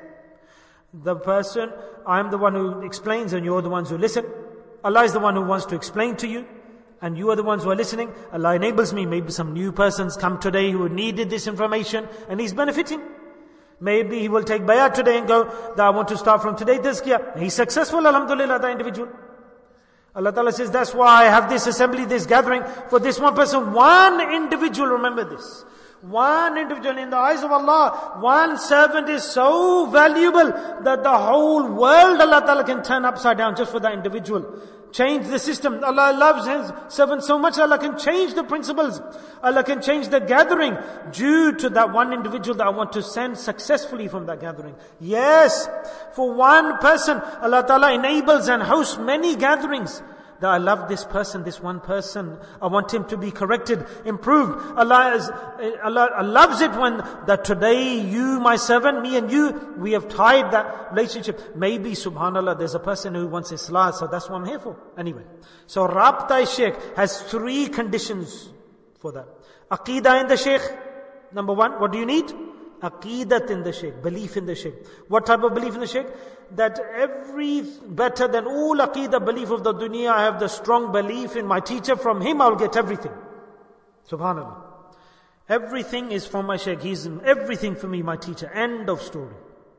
The person, I'm the one who explains and you're the ones who listen. Allah is the one who wants to explain to you, and you are the ones who are listening. Allah enables me. Maybe some new persons come today who needed this information and he's benefiting. Maybe he will take bayat today and go, that I want to start from today tazkiyah. He's successful, alhamdulillah, that individual. Allah Ta'ala says, that's why I have this assembly, this gathering, for this one person, one individual, remember this. One individual in the eyes of Allah, one servant is so valuable that the whole world Allah Ta'ala can turn upside down just for that individual. Change the system. Allah loves His servant so much, Allah can change the principles. Allah can change the gathering due to that one individual that I want to send successfully from that gathering. Yes, for one person, Allah Ta'ala enables and hosts many gatherings. That I love this person, this one person. I want him to be corrected, improved. Allah, is, Allah loves it when that today you, my servant, me and you, we have tied that relationship. Maybe, subhanAllah, there's a person who wants Islah, so that's what I'm here for. Anyway, so Rabta Sheikh has three conditions for that. Aqidah in the Sheikh. Number one, what do you need? Aqidat in the Sheikh, belief in the Sheikh. What type of belief in the Sheikh? That every, better than all Aqidah belief of the dunya, I have the strong belief in my teacher. From him I will get everything. Subhanallah. Everything is from my Sheikh. He's everything for me, my teacher. End of story.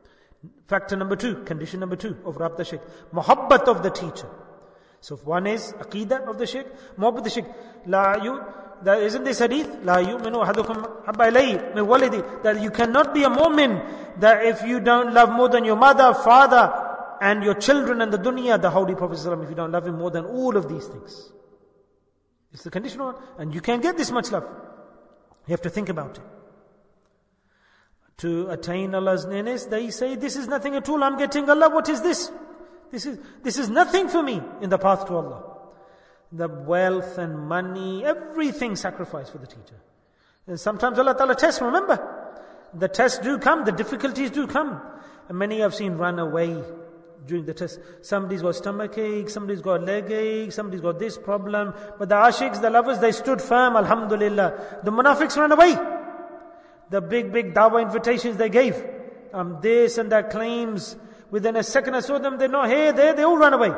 Factor number two, condition number two of Rabta Sheikh. Muhabbat of the teacher. So one is Aqidah of the Sheikh, Muhabbat of the Sheikh. La you, that isn't this hadith? La yu'minu ahadukum habba ilayhi min walidi. That you cannot be a mu'min that if you don't love more than your mother, father, and your children and the dunya, the Holy Prophet ﷺ, if you don't love him more than all of these things. It's the conditional one. And you can't get this much love. You have to think about it. To attain Allah's nearness, they say, this is nothing at all. I'm getting Allah. What is this? This is, this is nothing for me in the path to Allah. The wealth and money, everything sacrificed for the teacher. And sometimes Allah Ta'ala tests, remember. The tests do come, the difficulties do come. And many I've seen run away during the test. Somebody's got stomach ache, somebody's got leg ache, somebody's got this problem. But the ashiqs, the lovers, they stood firm, alhamdulillah. The munafiqs ran away. The big, big dawah invitations they gave. Um, this and that claims. Within a second I saw them, they're not here, there, they all ran away.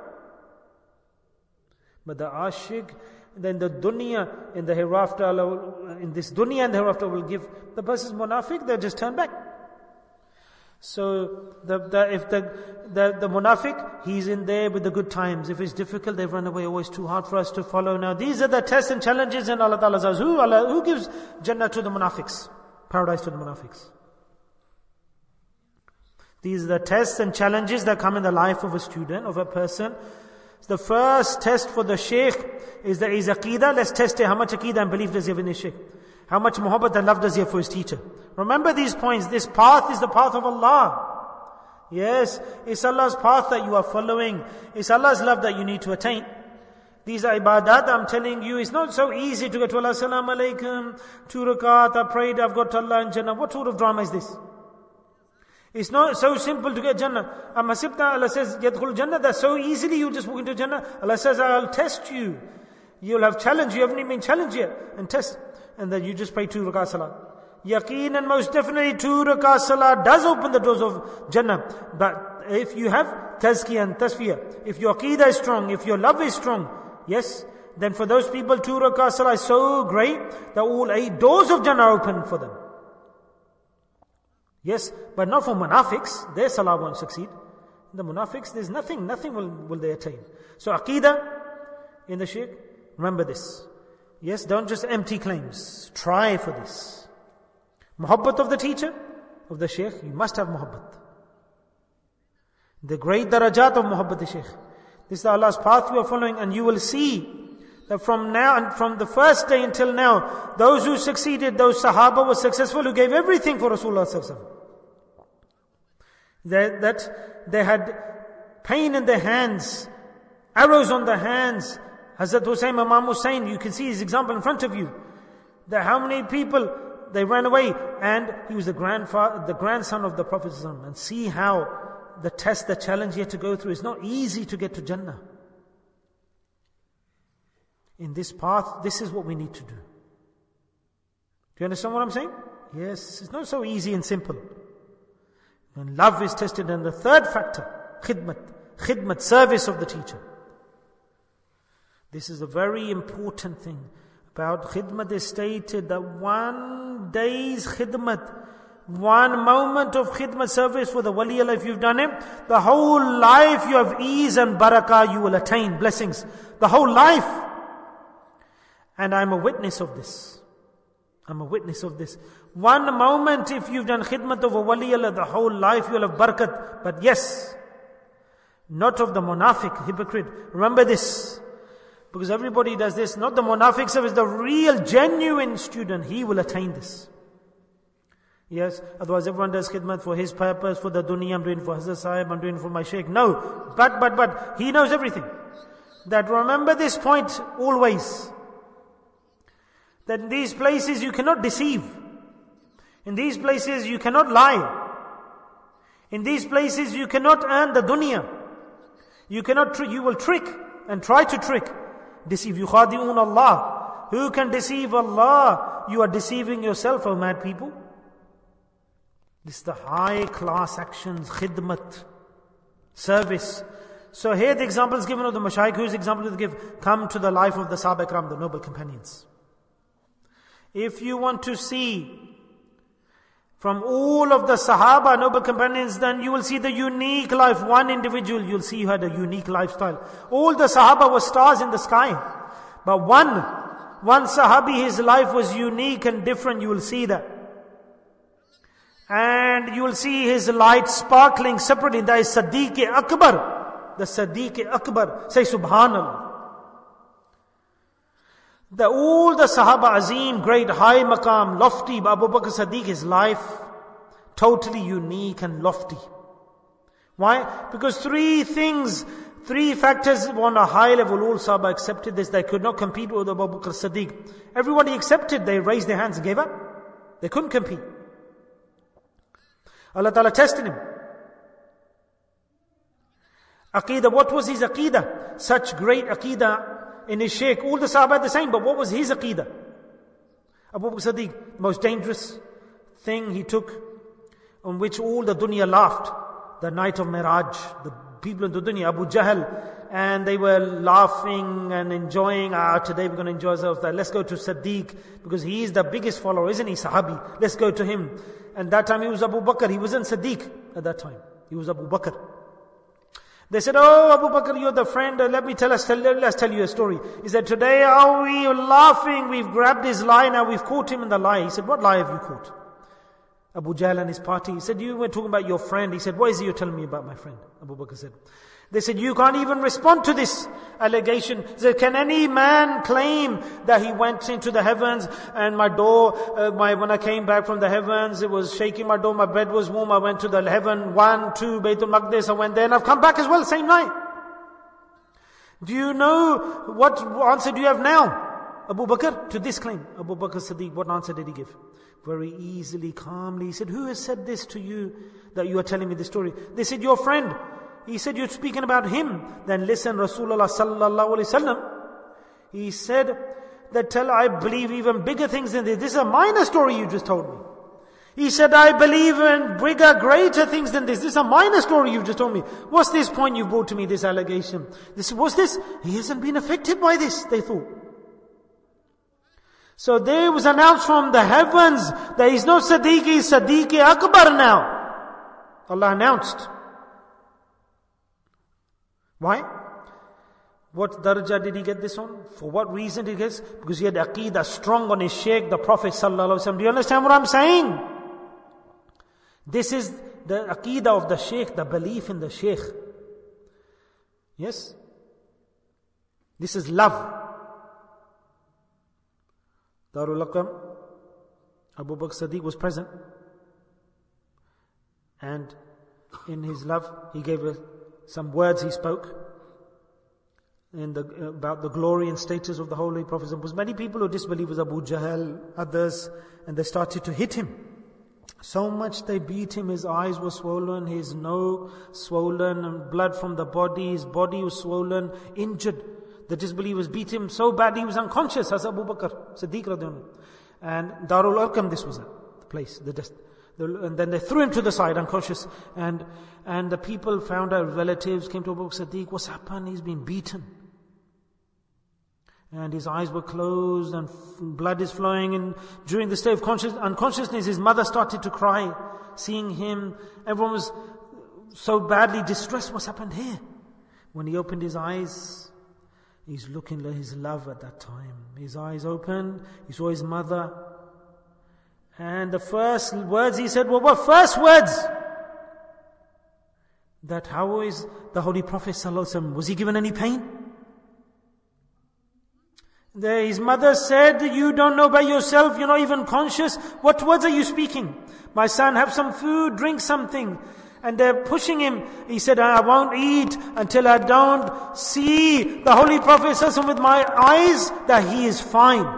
But the ashiq, then the dunya, in the hereafter, in this dunya and the hereafter will give the person's munafiq, they'll just turn back. So the, the if the, the the munafiq, he's in there with the good times. If it's difficult, they've run away. Always too hard for us to follow. Now these are the tests and challenges in Allah Ta'ala's house. Who, Allah, who gives Jannah to the munafiqs? Paradise to the munafiqs. These are the tests and challenges that come in the life of a student, of a person. The first test for the shaykh is the is aqeedah. Let's test it. How much aqeedah and belief does he have in his shaykh? How much muhabbat and love does he have for his teacher? Remember these points. This path is the path of Allah. Yes, it's Allah's path that you are following. It's Allah's love that you need to attain. These are ibadat, I'm telling you, it's not so easy to get to Allah. Assalamu alaikum, two rakat, I prayed, I've got to Allah and Jannah. What sort of drama is this? It's not so simple to get Jannah. Amasibta, Allah says, Yadkhul Jannah, that's so easily you just walk into Jannah. Allah says, I'll test you. You'll have challenge, you haven't even been challenged yet. And test. And then you just pray two rakat salah. Yaqeen and most definitely two rakat salah does open the doors of Jannah. But if you have tazkiyah and tasfiyah, if your aqeedah is strong, if your love is strong, yes, then for those people two rakat salah is so great that all eight doors of Jannah are open for them. Yes, but not for munafiqs. Their salah won't succeed. The munafiqs, there's nothing, nothing will, will they attain. So aqeedah in the shaykh, remember this. Yes, don't just empty claims. Try for this. Muhabbat of the teacher, of the shaykh, you must have muhabbat. The great darajat of muhabbat the shaykh. This is Allah's path you are following, and you will see that from now and from the first day until now, those who succeeded, those Sahaba were successful, who gave everything for Rasulullah sallallahu alaihi wasallam. That, that they had pain in their hands, arrows on their hands. Hazrat Hussain, Imam Hussain, you can see his example in front of you. That how many people, they ran away, and he was the grandfather, the grandson of the Prophet sallallahu alaihi wasallam. And see how the test, the challenge he had to go through. It's not easy to get to Jannah. In this path, this is what we need to do. Do you understand what I'm saying? Yes, it's not so easy and simple. And love is tested. And the third factor, khidmat, khidmat, service of the teacher. This is a very important thing. About khidmat is stated that one day's khidmat, one moment of khidmat service for the wali Allah, if you've done it, the whole life you have ease and barakah, you will attain blessings. The whole life. And I'm a witness of this. I'm a witness of this. One moment, if you've done khidmat of a wali Allah, the whole life you'll have barakat. But yes, not of the munafiq, hypocrite. Remember this. Because everybody does this. Not the munafiq service, the real, genuine student. He will attain this. Yes, otherwise everyone does khidmat for his purpose, for the dunya, I'm doing for Hazrat Sahib, I'm doing for my shaykh. No, but, but, but, he knows everything. That remember this point always. That in these places you cannot deceive. In these places you cannot lie. In these places you cannot earn the dunya. You cannot, tr- you will trick and try to trick. Deceive. Yukhadi'un Allah. Who can deceive Allah? You are deceiving yourself, O mad people. This is the high class actions, khidmat, service. So here the example is given of the mashayikh. Whose example do they give? Come to the life of the Sahaba Ikram, the noble companions. If you want to see from all of the Sahaba, noble companions, then you will see the unique life. One individual, you'll see who had a unique lifestyle. All the Sahaba were stars in the sky. But one, one Sahabi, his life was unique and different. You will see that. And you will see his light sparkling separately. That is Siddiq Akbar. The Siddiq Akbar. Say Subhanallah. The, all the Sahaba Azim, great, high maqam, lofty, Abu Bakr Siddiq, his life, totally unique and lofty. Why? Because three things, three factors on a high level, all Sahaba accepted this. They could not compete with Abu Bakr Siddiq. Everybody accepted, they raised their hands and gave up. They couldn't compete. Allah Ta'ala tested him. Aqeedah, what was his aqeedah? Such great aqeedah in his shaykh. All the Sahaba are the same, but what was his aqeedah? Abu Bakr Siddiq, the most dangerous thing he took, on which all the dunya laughed. The night of Miraj, the people in the dunya, Abu Jahl, and they were laughing and enjoying, ah, today we're going to enjoy ourselves. Let's go to Siddiq, because he is the biggest follower, isn't he, Sahabi? Let's go to him. And that time he was Abu Bakr, he wasn't Siddiq. at that time. He was Abu Bakr. They said, oh, Abu Bakr, you're the friend. Uh, let me tell us, tell, let's tell you a story. He said, today are we laughing? We've grabbed his lie, now we've caught him in the lie. He said, what lie have you caught? Abu Jahl and his party. He said, you were talking about your friend. He said, what is it you're telling me about my friend? Abu Bakr said. They said, you can't even respond to this allegation. He said, can any man claim that he went into the heavens and my door, uh, my, when I came back from the heavens, it was shaking my door, my bed was warm, I went to the heaven, one, two, Baytul Maqdis, I went there and I've come back as well, same night. Do you know what answer do you have now, Abu Bakr, to this claim? Abu Bakr Siddiq, what answer did he give? Very easily, calmly, he said, who has said this to you, that you are telling me this story? They said, your friend. He said, you're speaking about him. Then listen, Rasulullah sallallahu alaihi wasallam, he said that tell I believe even bigger things than this. This is a minor story you just told me. He said, I believe in bigger, greater things than this. This is a minor story you've just told me. What's this point you've brought to me, this allegation? This, what's this? He hasn't been affected by this, they thought. So there was announced from the heavens that he's not Siddiq, he's Siddiq Akbar now. Allah announced. Why? What darajah did he get this on? For what reason did he get this? Because he had aqeedah strong on his shaykh, the Prophet sallallahu alaihi wasallam. Do you understand what I'm saying? This is the aqeedah of the shaykh, the belief in the shaykh. Yes? This is love. Darul Aqam, Abu Bakr Siddiq was present. And in his love, he gave a some words he spoke in the, about the glory and status of the Holy Prophet. There was many people who disbelieved, was Abu Jahl, others, and they started to hit him. So much they beat him, his eyes were swollen, his nose swollen, and blood from the body, his body was swollen, injured. The disbelievers beat him so badly he was unconscious, as Abu Bakr Siddiq radhiyallahu anhu. And Darul Arqam, this was the place, the dest- And then they threw him to the side, unconscious. And and the people found out, relatives came to Abu Bakr Siddiq, what's happened? He's been beaten. And his eyes were closed and blood is flowing. And during the state of conscious, unconsciousness, his mother started to cry, seeing him. Everyone was so badly distressed, what's happened here? When he opened his eyes, he's looking at his love at that time. His eyes opened, he saw his mother. And the first words he said were what? First words. That how is the Holy Prophet sallallahu alaihi wasallam, was he given any pain? The, his mother said, you don't know by yourself, you're not even conscious. What words are you speaking? My son, have some food, drink something. And they're pushing him. He said, I won't eat until I don't see the Holy Prophet sallallahu alaihi wasallam with my eyes that he is fine.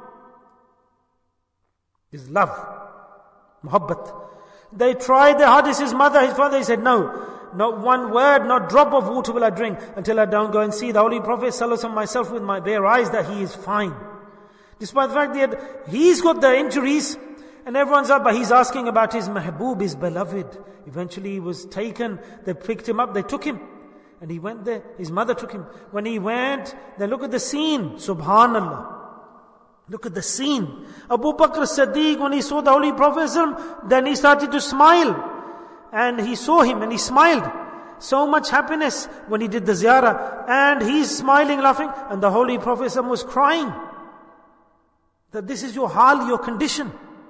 His love, muhabbat. They tried their hardest, his mother, his father, he said, no, not one word, not drop of water will I drink until I don't go and see the Holy Prophet sallallahu alaihi wasallam myself with my bare eyes that he is fine. Despite the fact that he's got the injuries and everyone's up, but he's asking about his mahbub, his beloved. Eventually he was taken, they picked him up, they took him. And he went there, his mother took him. When he went, then look at the scene, subhanallah. Look at the scene. Abu Bakr Siddiq, when he saw the Holy Prophet, then he started to smile. And he saw him and he smiled. So much happiness when he did the ziyarah. And he's smiling, laughing. And the Holy Prophet was crying. That this is your hal, your condition.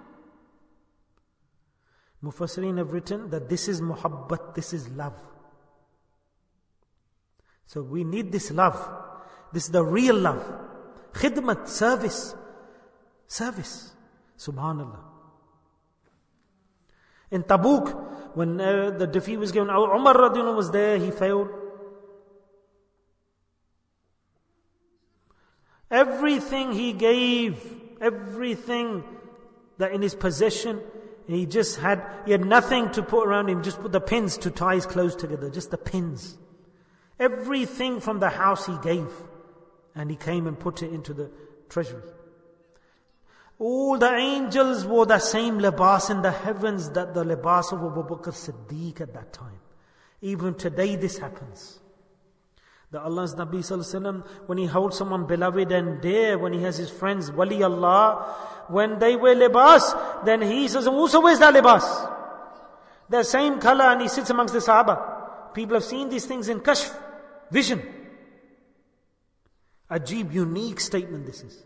Mufassirin have written that this is muhabbat, this is love. So we need this love. This is the real love. Khidmat, service. Service. Subhanallah. In Tabuk, when uh, the defeat was given, Umar radiallahu anhu was there, he failed. Everything he gave, everything that in his possession, he just had, he had nothing to put around him, just put the pins to tie his clothes together, just the pins. Everything from the house he gave, and he came and put it into the treasury. All the angels wore the same libas in the heavens that the libas of Abu Bakr Siddiq at that time. Even today this happens. The Allah's Nabi Sallallahu Alaihi Wasallam, when he holds someone beloved and dear, when he has his friends, Wali Allah, when they wear libas, then he says, also wears that libas. The same color, and he sits amongst the Sahaba. People have seen these things in kashf, vision. Ajib, unique statement this is.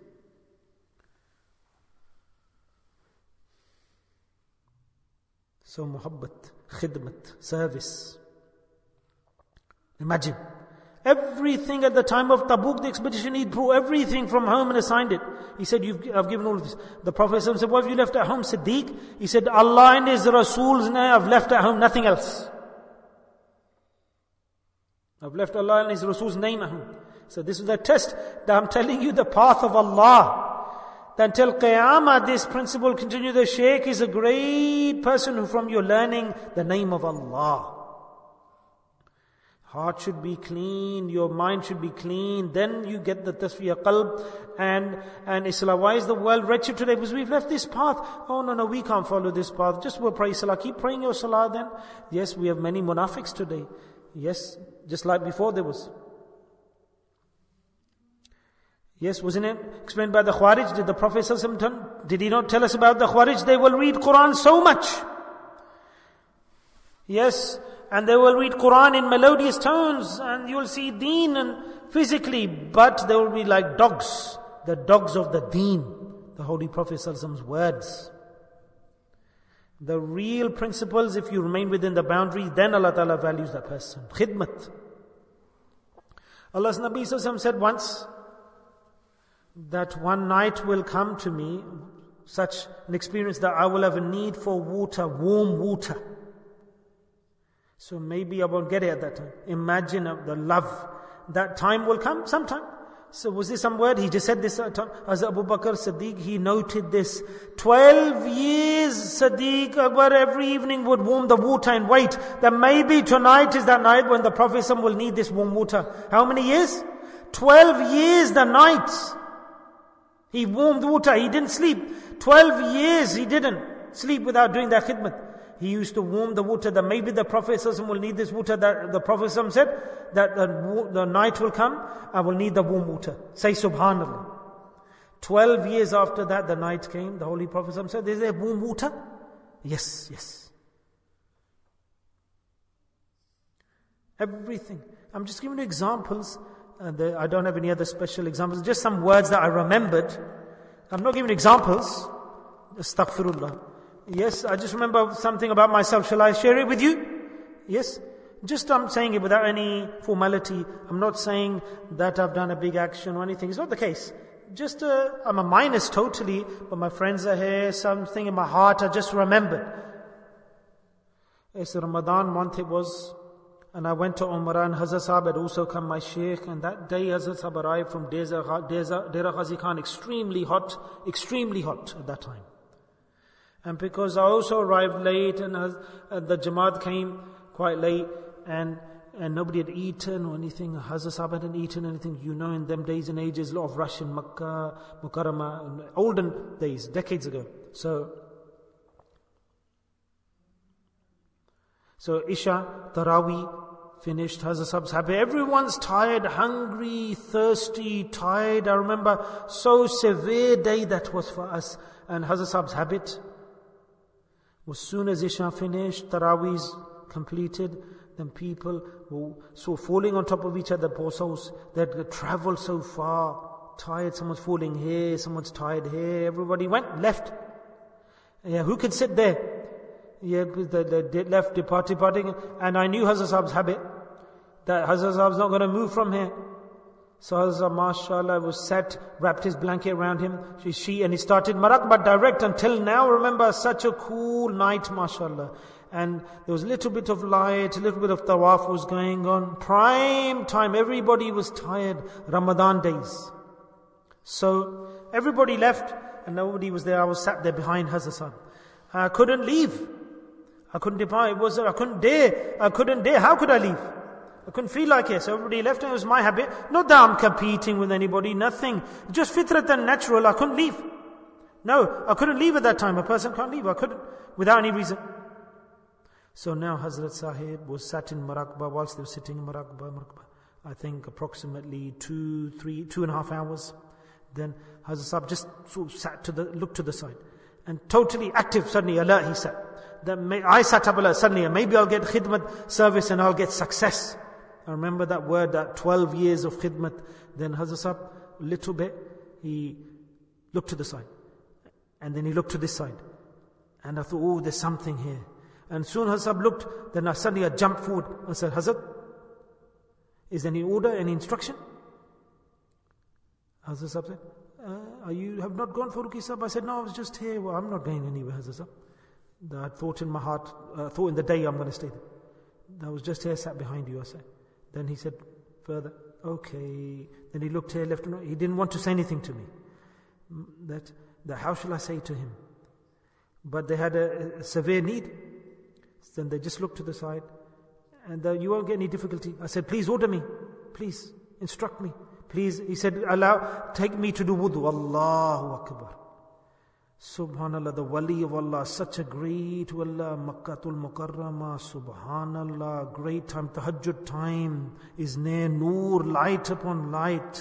So muhabbat, khidmat, service. Imagine. Everything at the time of Tabuk, the expedition, he drew everything from home and assigned it. He said, You've, I've given all of this. The Prophet said, what have you left at home, Siddiq? He said, Allah and His Rasul's name, I've left at home, nothing else. I've left Allah and His Rasul's name at home. So this is a test that I'm telling you the path of Allah. That until Qiyamah, this principle continue. The Shaykh is a great person who from your learning the name of Allah. Heart should be clean, your mind should be clean, then you get the tasfiyah qalb and, and Islam. Why is the world wretched today? Because we've left this path. Oh no, no, we can't follow this path. Just we'll pray salah. Keep praying your salah then. Yes, we have many munafiqs today. Yes, just like before there was. Yes, wasn't it explained by the Khawarij? Did the Prophet ﷺ, did he not tell us about the Khawarij? They will read Quran so much. Yes, and they will read Quran in melodious tones, and you will see deen and physically, but they will be like dogs, the dogs of the deen, the Holy Prophet ﷺ's words. The real principles, if you remain within the boundaries, then Allah Ta'ala values that person. Khidmat. Allah's Nabi ﷺ said once, that one night will come to me, such an experience that I will have a need for water, warm water. So maybe I won't get it at that time. Imagine the love. That time will come sometime. So was this some word? He just said this at time. As Abu Bakr Siddiq, he noted this. Twelve years Siddiq Akbar every evening would warm the water and wait. That maybe tonight is that night when the Prophet will need this warm water. How many years? Twelve years the night. He warmed water, he didn't sleep. Twelve years he didn't sleep without doing that khidmat. He used to warm the water that maybe the Prophet will need this water. That the Prophet said that the, the night will come, I will need the warm water. Say subhanallah. Twelve years after that, the night came. The Holy Prophet said, is there warm water? Yes, yes. Everything. I'm just giving you examples. Uh, the, I don't have any other special examples. Just some words that I remembered. I'm not giving examples. Astaghfirullah. Yes, I just remember something about myself. Shall I share it with you? Yes. Just I'm saying it without any formality. I'm not saying that I've done a big action or anything. It's not the case. Just uh, I'm a minus totally, but my friends are here. Something in my heart I just remembered. It's Ramadan month it was. And I went to Umrah, and Hazrat Sahib had also come, my Shaykh. And that day Hazrat Sahib arrived from Dera Ghazi Khan, extremely hot, extremely hot at that time. And because I also arrived late, and uh, the Jamaat came quite late, and and nobody had eaten or anything. Hazrat Sahib hadn't eaten anything. You know, in them days and ages, a lot of rush in Makkah, Mukarramah, in olden days, decades ago. So, so Isha, Taraweeh, finished, Hazrat Sahib's happy. Everyone's tired, hungry, thirsty, tired. I remember, so severe day that was for us. And Hazrat Sahib's habit, as soon as Isha finished, Taraweeh's completed, then people were so falling on top of each other, poor souls, that had traveled so far, tired, someone's falling here, someone's tired here, everybody went, left. Yeah, who could sit there? Yeah, the, the left, departing, departing, and I knew Hazrat Sahib's habit, that Hazrat Sahib's not going to move from here. So Hazrat, mashallah, was sat, wrapped his blanket around him, she, she and he started Maraqbah direct. Until now, remember, such a cool night, mashallah. And there was a little bit of light, a little bit of tawaf was going on. Prime time, everybody was tired, Ramadan days. So, everybody left, and nobody was there. I was sat there behind Hazrat Sahib. I couldn't leave. I couldn't depart. It was, I couldn't dare. I couldn't dare. How could I leave? I couldn't feel like it. So everybody left, and it was my habit. Not that I'm competing with anybody, nothing. Just fitrat and natural. I couldn't leave. No, I couldn't leave at that time. A person can't leave. I couldn't, without any reason. So now Hazrat Sahib was sat in Maraqbah, whilst they were sitting in Maraqbah, Maraqbah, I think approximately two, three, two and a half hours. Then Hazrat Sahib just sort of sat to the, looked to the side. and totally active, suddenly alert, he sat. That may, I sat up alert, suddenly, maybe I'll get khidmat service and I'll get success. I remember that word, that twelve years of khidmat. Then Hazrat Sahib, little bit, he looked to the side. And then he looked to this side. And I thought, oh, there's something here. And soon Hazrat Sahib looked, then I suddenly I jumped forward. I said, Hazrat, is there any order, any instruction? Hazrat Sahib said, uh, are you have not gone for Ruki Sahib? I said, no, I was just here. Well, I'm not going anywhere, Hazrat Sahib. I thought in my heart, uh, thought in the day I'm going to stay there. I was just here, sat behind you, I said. Then he said further, okay. Then he looked here, left and right. He didn't want to say anything to me. That, that how shall I say to him? But they had a, a severe need. Then they just looked to the side. And uh, you won't get any difficulty. I said, please order me. Please instruct me. Please. He said, allow, take me to do wudu. Allahu Akbar. Subhanallah, the wali of Allah, such a great wallah, Makkatul Mukarramah, Subhanallah, great time, tahajjud time is near, nur, light upon light.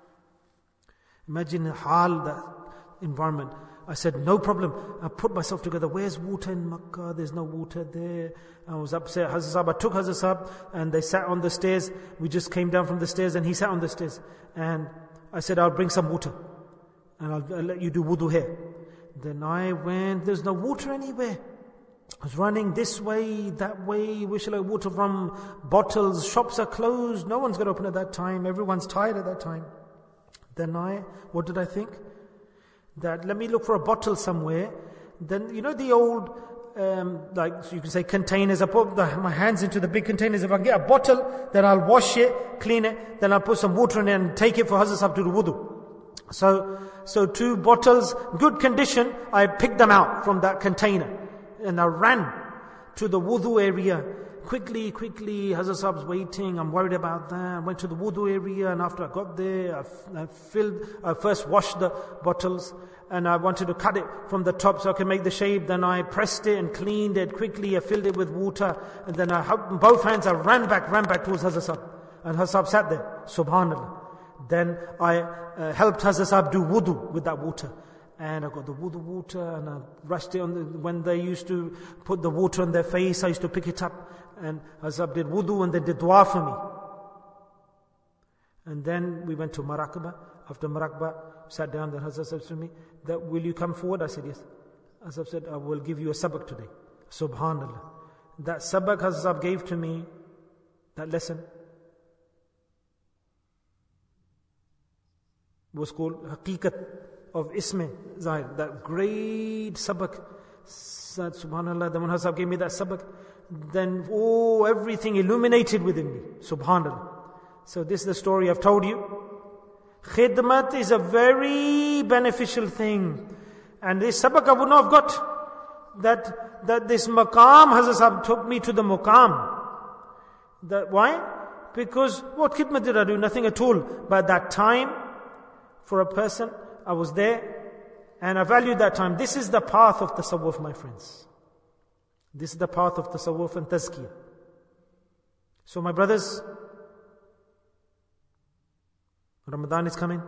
Imagine hal, that environment. I said, no problem. I put myself together. Where's water in Makkah? There's no water there. I was upset. Hazrat Sahib, I took Hazrat Sahib and they sat on the stairs. We just came down from the stairs and he sat on the stairs. And I said, I'll bring some water. And I'll, I'll let you do wudu here. Then I went, there's no water anywhere. I was running this way, that way. Where shall I water from? Bottles, shops are closed. No one's going to open at that time. Everyone's tired at that time. Then I, what did I think? That let me look for a bottle somewhere. Then, you know the old, um, like so you can say containers. I put the, my hands into the big containers. If I can get a bottle, then I'll wash it, clean it. Then I'll put some water in it and take it for Hazrat Sahib to do wudu. So, so two bottles, good condition, I picked them out from that container. And I ran to the wudu area. Quickly, quickly, Hazrat Sahib's waiting, I'm worried about that. I went to the wudu area and after I got there, I, I filled, I first washed the bottles and I wanted to cut it from the top so I could make the shape. Then I pressed it and cleaned it quickly, I filled it with water and then I helped both hands, I ran back, ran back towards Hazrat Sahib. And Hazrat Sahib sat there, subhanallah. Then I uh, helped Hazrat Sahib do wudu with that water. And I got the wudu water and I rushed it on the, when they used to put the water on their face, I used to pick it up. And Hazrat Sahib did wudu and they did dua for me. And then we went to Marakaba. After Marakaba, sat down, then Hazrat said to me, that, will you come forward? I said, yes. Hazrat said, I will give you a sabak today. Subhanallah. That sabak Hazrat gave to me, that lesson, was called Haqiqat of Isme Zahir. That great sabak. Subhanallah. Then when Hazrat gave me that sabak, then oh, everything illuminated within me. Subhanallah. So this is the story I've told you. Khidmat is a very beneficial thing. And this sabak I would not have got. That, that this maqam, Hazrat Sahib took me to the maqam. That, why? Because what khidmat did I do? Nothing at all. But at that time, for a person, I was there and I valued that time. This is the path of tasawwuf, my friends. This is the path of tasawwuf and tazkiyah. So my brothers, Ramadan is coming.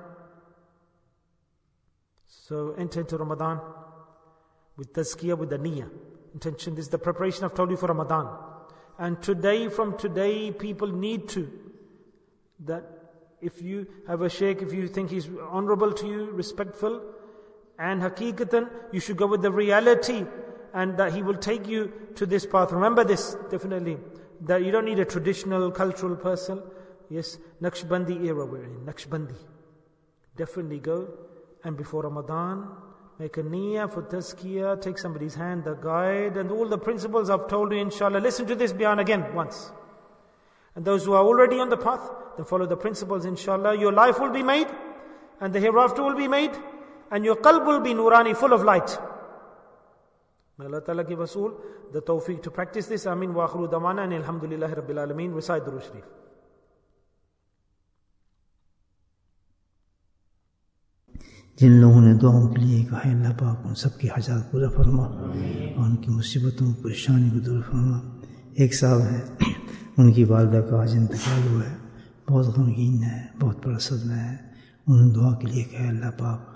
So enter into Ramadan with tazkiyah, with the niyyah. Intention, this is the preparation I've told you for Ramadan. And today, from today, people need to, that if you have a shaykh, if you think he's honorable to you, respectful, and haqiqatan, you should go with the reality and that he will take you to this path. Remember this, definitely, that you don't need a traditional, cultural person. Yes, Naqshbandi era we're in, Naqshbandi. Definitely go, and before Ramadan, make a niyyah for tazkiyah, take somebody's hand, the guide, and all the principles I've told you, inshallah. Listen to this bayan again, once. And those who are already on the path, then follow the principles, inshallah. Your life will be made, and the hereafter will be made, and your qalb will be nurani, full of light. May Allah Ta'ala give us all the tawfiq to practice this. Ameen wa akhiru dawana and alhamdulillahi rabbil alameen. Recite Durood Sharif. जिन लोगों ने दुआओं के लिए कहा अल्लाह पाक उन सबकी हाजात पूरा फरमा और उनकी मुसीबतों परेशानी को दूर फरमा। एक साहब है, उनकी वालिदा का आज इंतकाल हुआ है, बहुत गमगीन है, बहुत बड़ा सदमा है। उन्होंने दुआ के लिए कहा अल्लाह पाक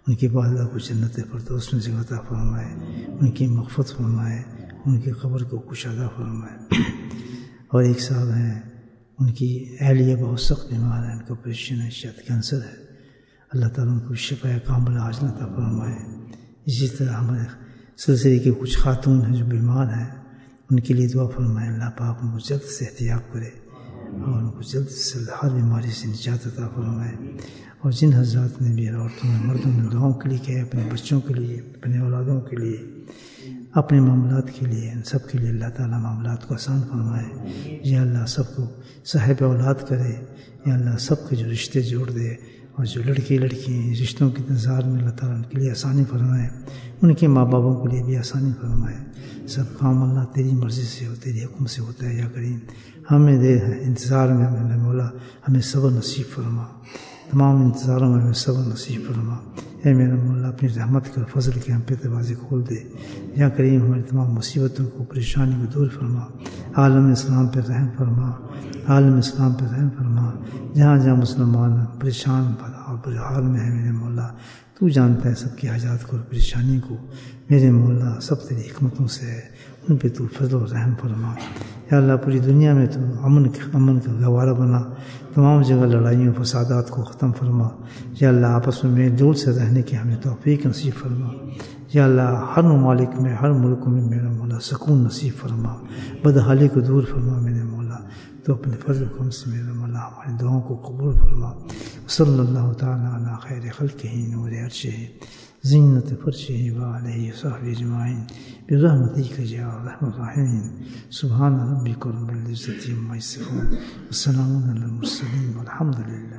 ان کی والدہ کو جنت فردوس میں جگہ عطا فرمائے، ان کی مغفرت فرمائے، ان کی قبر کو کشادہ فرمائے۔ اور ایک صاحب ہیں، ان کی اہلیہ بہت سخت بیمار ہے، ان کا آپریشن ہے، شاید کینسر ہے، اللہ تعالیٰ ان کو شفا کاملہ عاجلہ عطا فرمائے۔ اسی طرح ہمارے سلسلے کی کچھ خاتون ہیں جو بیمار ہیں، ان کے لیے دعا فرمائے، اللہ پاک ان کو جلد سے احتیاط کرے اور ان کو جلد سے ہر بیماری سے نجات عطا فرمائے۔ اور جن حضرات نے بھی عورتوں نے مردوں نے دعاؤں کے لیے کہے، اپنے بچوں کے لیے، اپنے اولادوں کے لیے، اپنے معاملات کے لیے، ان سب کے لیے اللہ تعالیٰ معاملات کو آسان فرمائے۔ یا اللہ سب کو صاحب اولاد کرے، یا اللہ سب کے جو رشتے جوڑ دے، اور جو لڑکی لڑکی ہیں رشتوں کے انتظار میں اللہ تعالیٰ ان کے لیے آسانی فرمائے، ان کے ماں باپوں کے لیے بھی آسانی فرمائے۔ سب کام اللہ تیری مرضی سے اور تیری حکم سے ہوتا ہے یا کریم۔ ہمیں دے انتظار میں ہمیں مولا ہمیں صبر نصیب فرما، تمام انتظاروں میں ہمیں صبر نصیب فرما۔ اے میرا مولا اپنی رحمت کے اور فضل کے ہم پہ دروازے کھول دے یا کریم، ہماری تمام مصیبتوں کو پریشانی کو دور فرما، عالم اسلام پہ رحم فرما، عالم اسلام پہ رحم فرما۔ جہاں جہاں مسلمان پریشان اور برے حال میں ہیں میرے مولا، تو جانتا ہے سب کی حاجات کو اور پریشانی کو، میرے مولا سب تیری حکمتوں سے ہے، ان پہ تو فضل و رحم فرما۔ یا اللہ پوری دنیا میں تو امن امن کا گہوارہ بنا، تمام جگہ لڑائیوں فسادات کو ختم فرما۔ یا اللہ آپس میں میل جول سے رہنے کی ہمیں توفیق نصیب فرما۔ یا اللہ ہر ممالک میں، ہر ملک میں میرا مولا سکون نصیب فرما، بدحالی کو دور فرما میرے مولا۔ تو اپنے فضل و کرم سے میرا مولا ہماری دعاؤں کو قبول فرما۔ صلی اللہ تعالیٰ علی خیر خلقہ نور عرشہ زینت فرشہ وعلیہ وصحبہ اجمعین برحمتک یا ارحم الراحمین۔ سبحان ربک رب العزۃ عما یصفون وسلام علی المرسلین والحمد للہ۔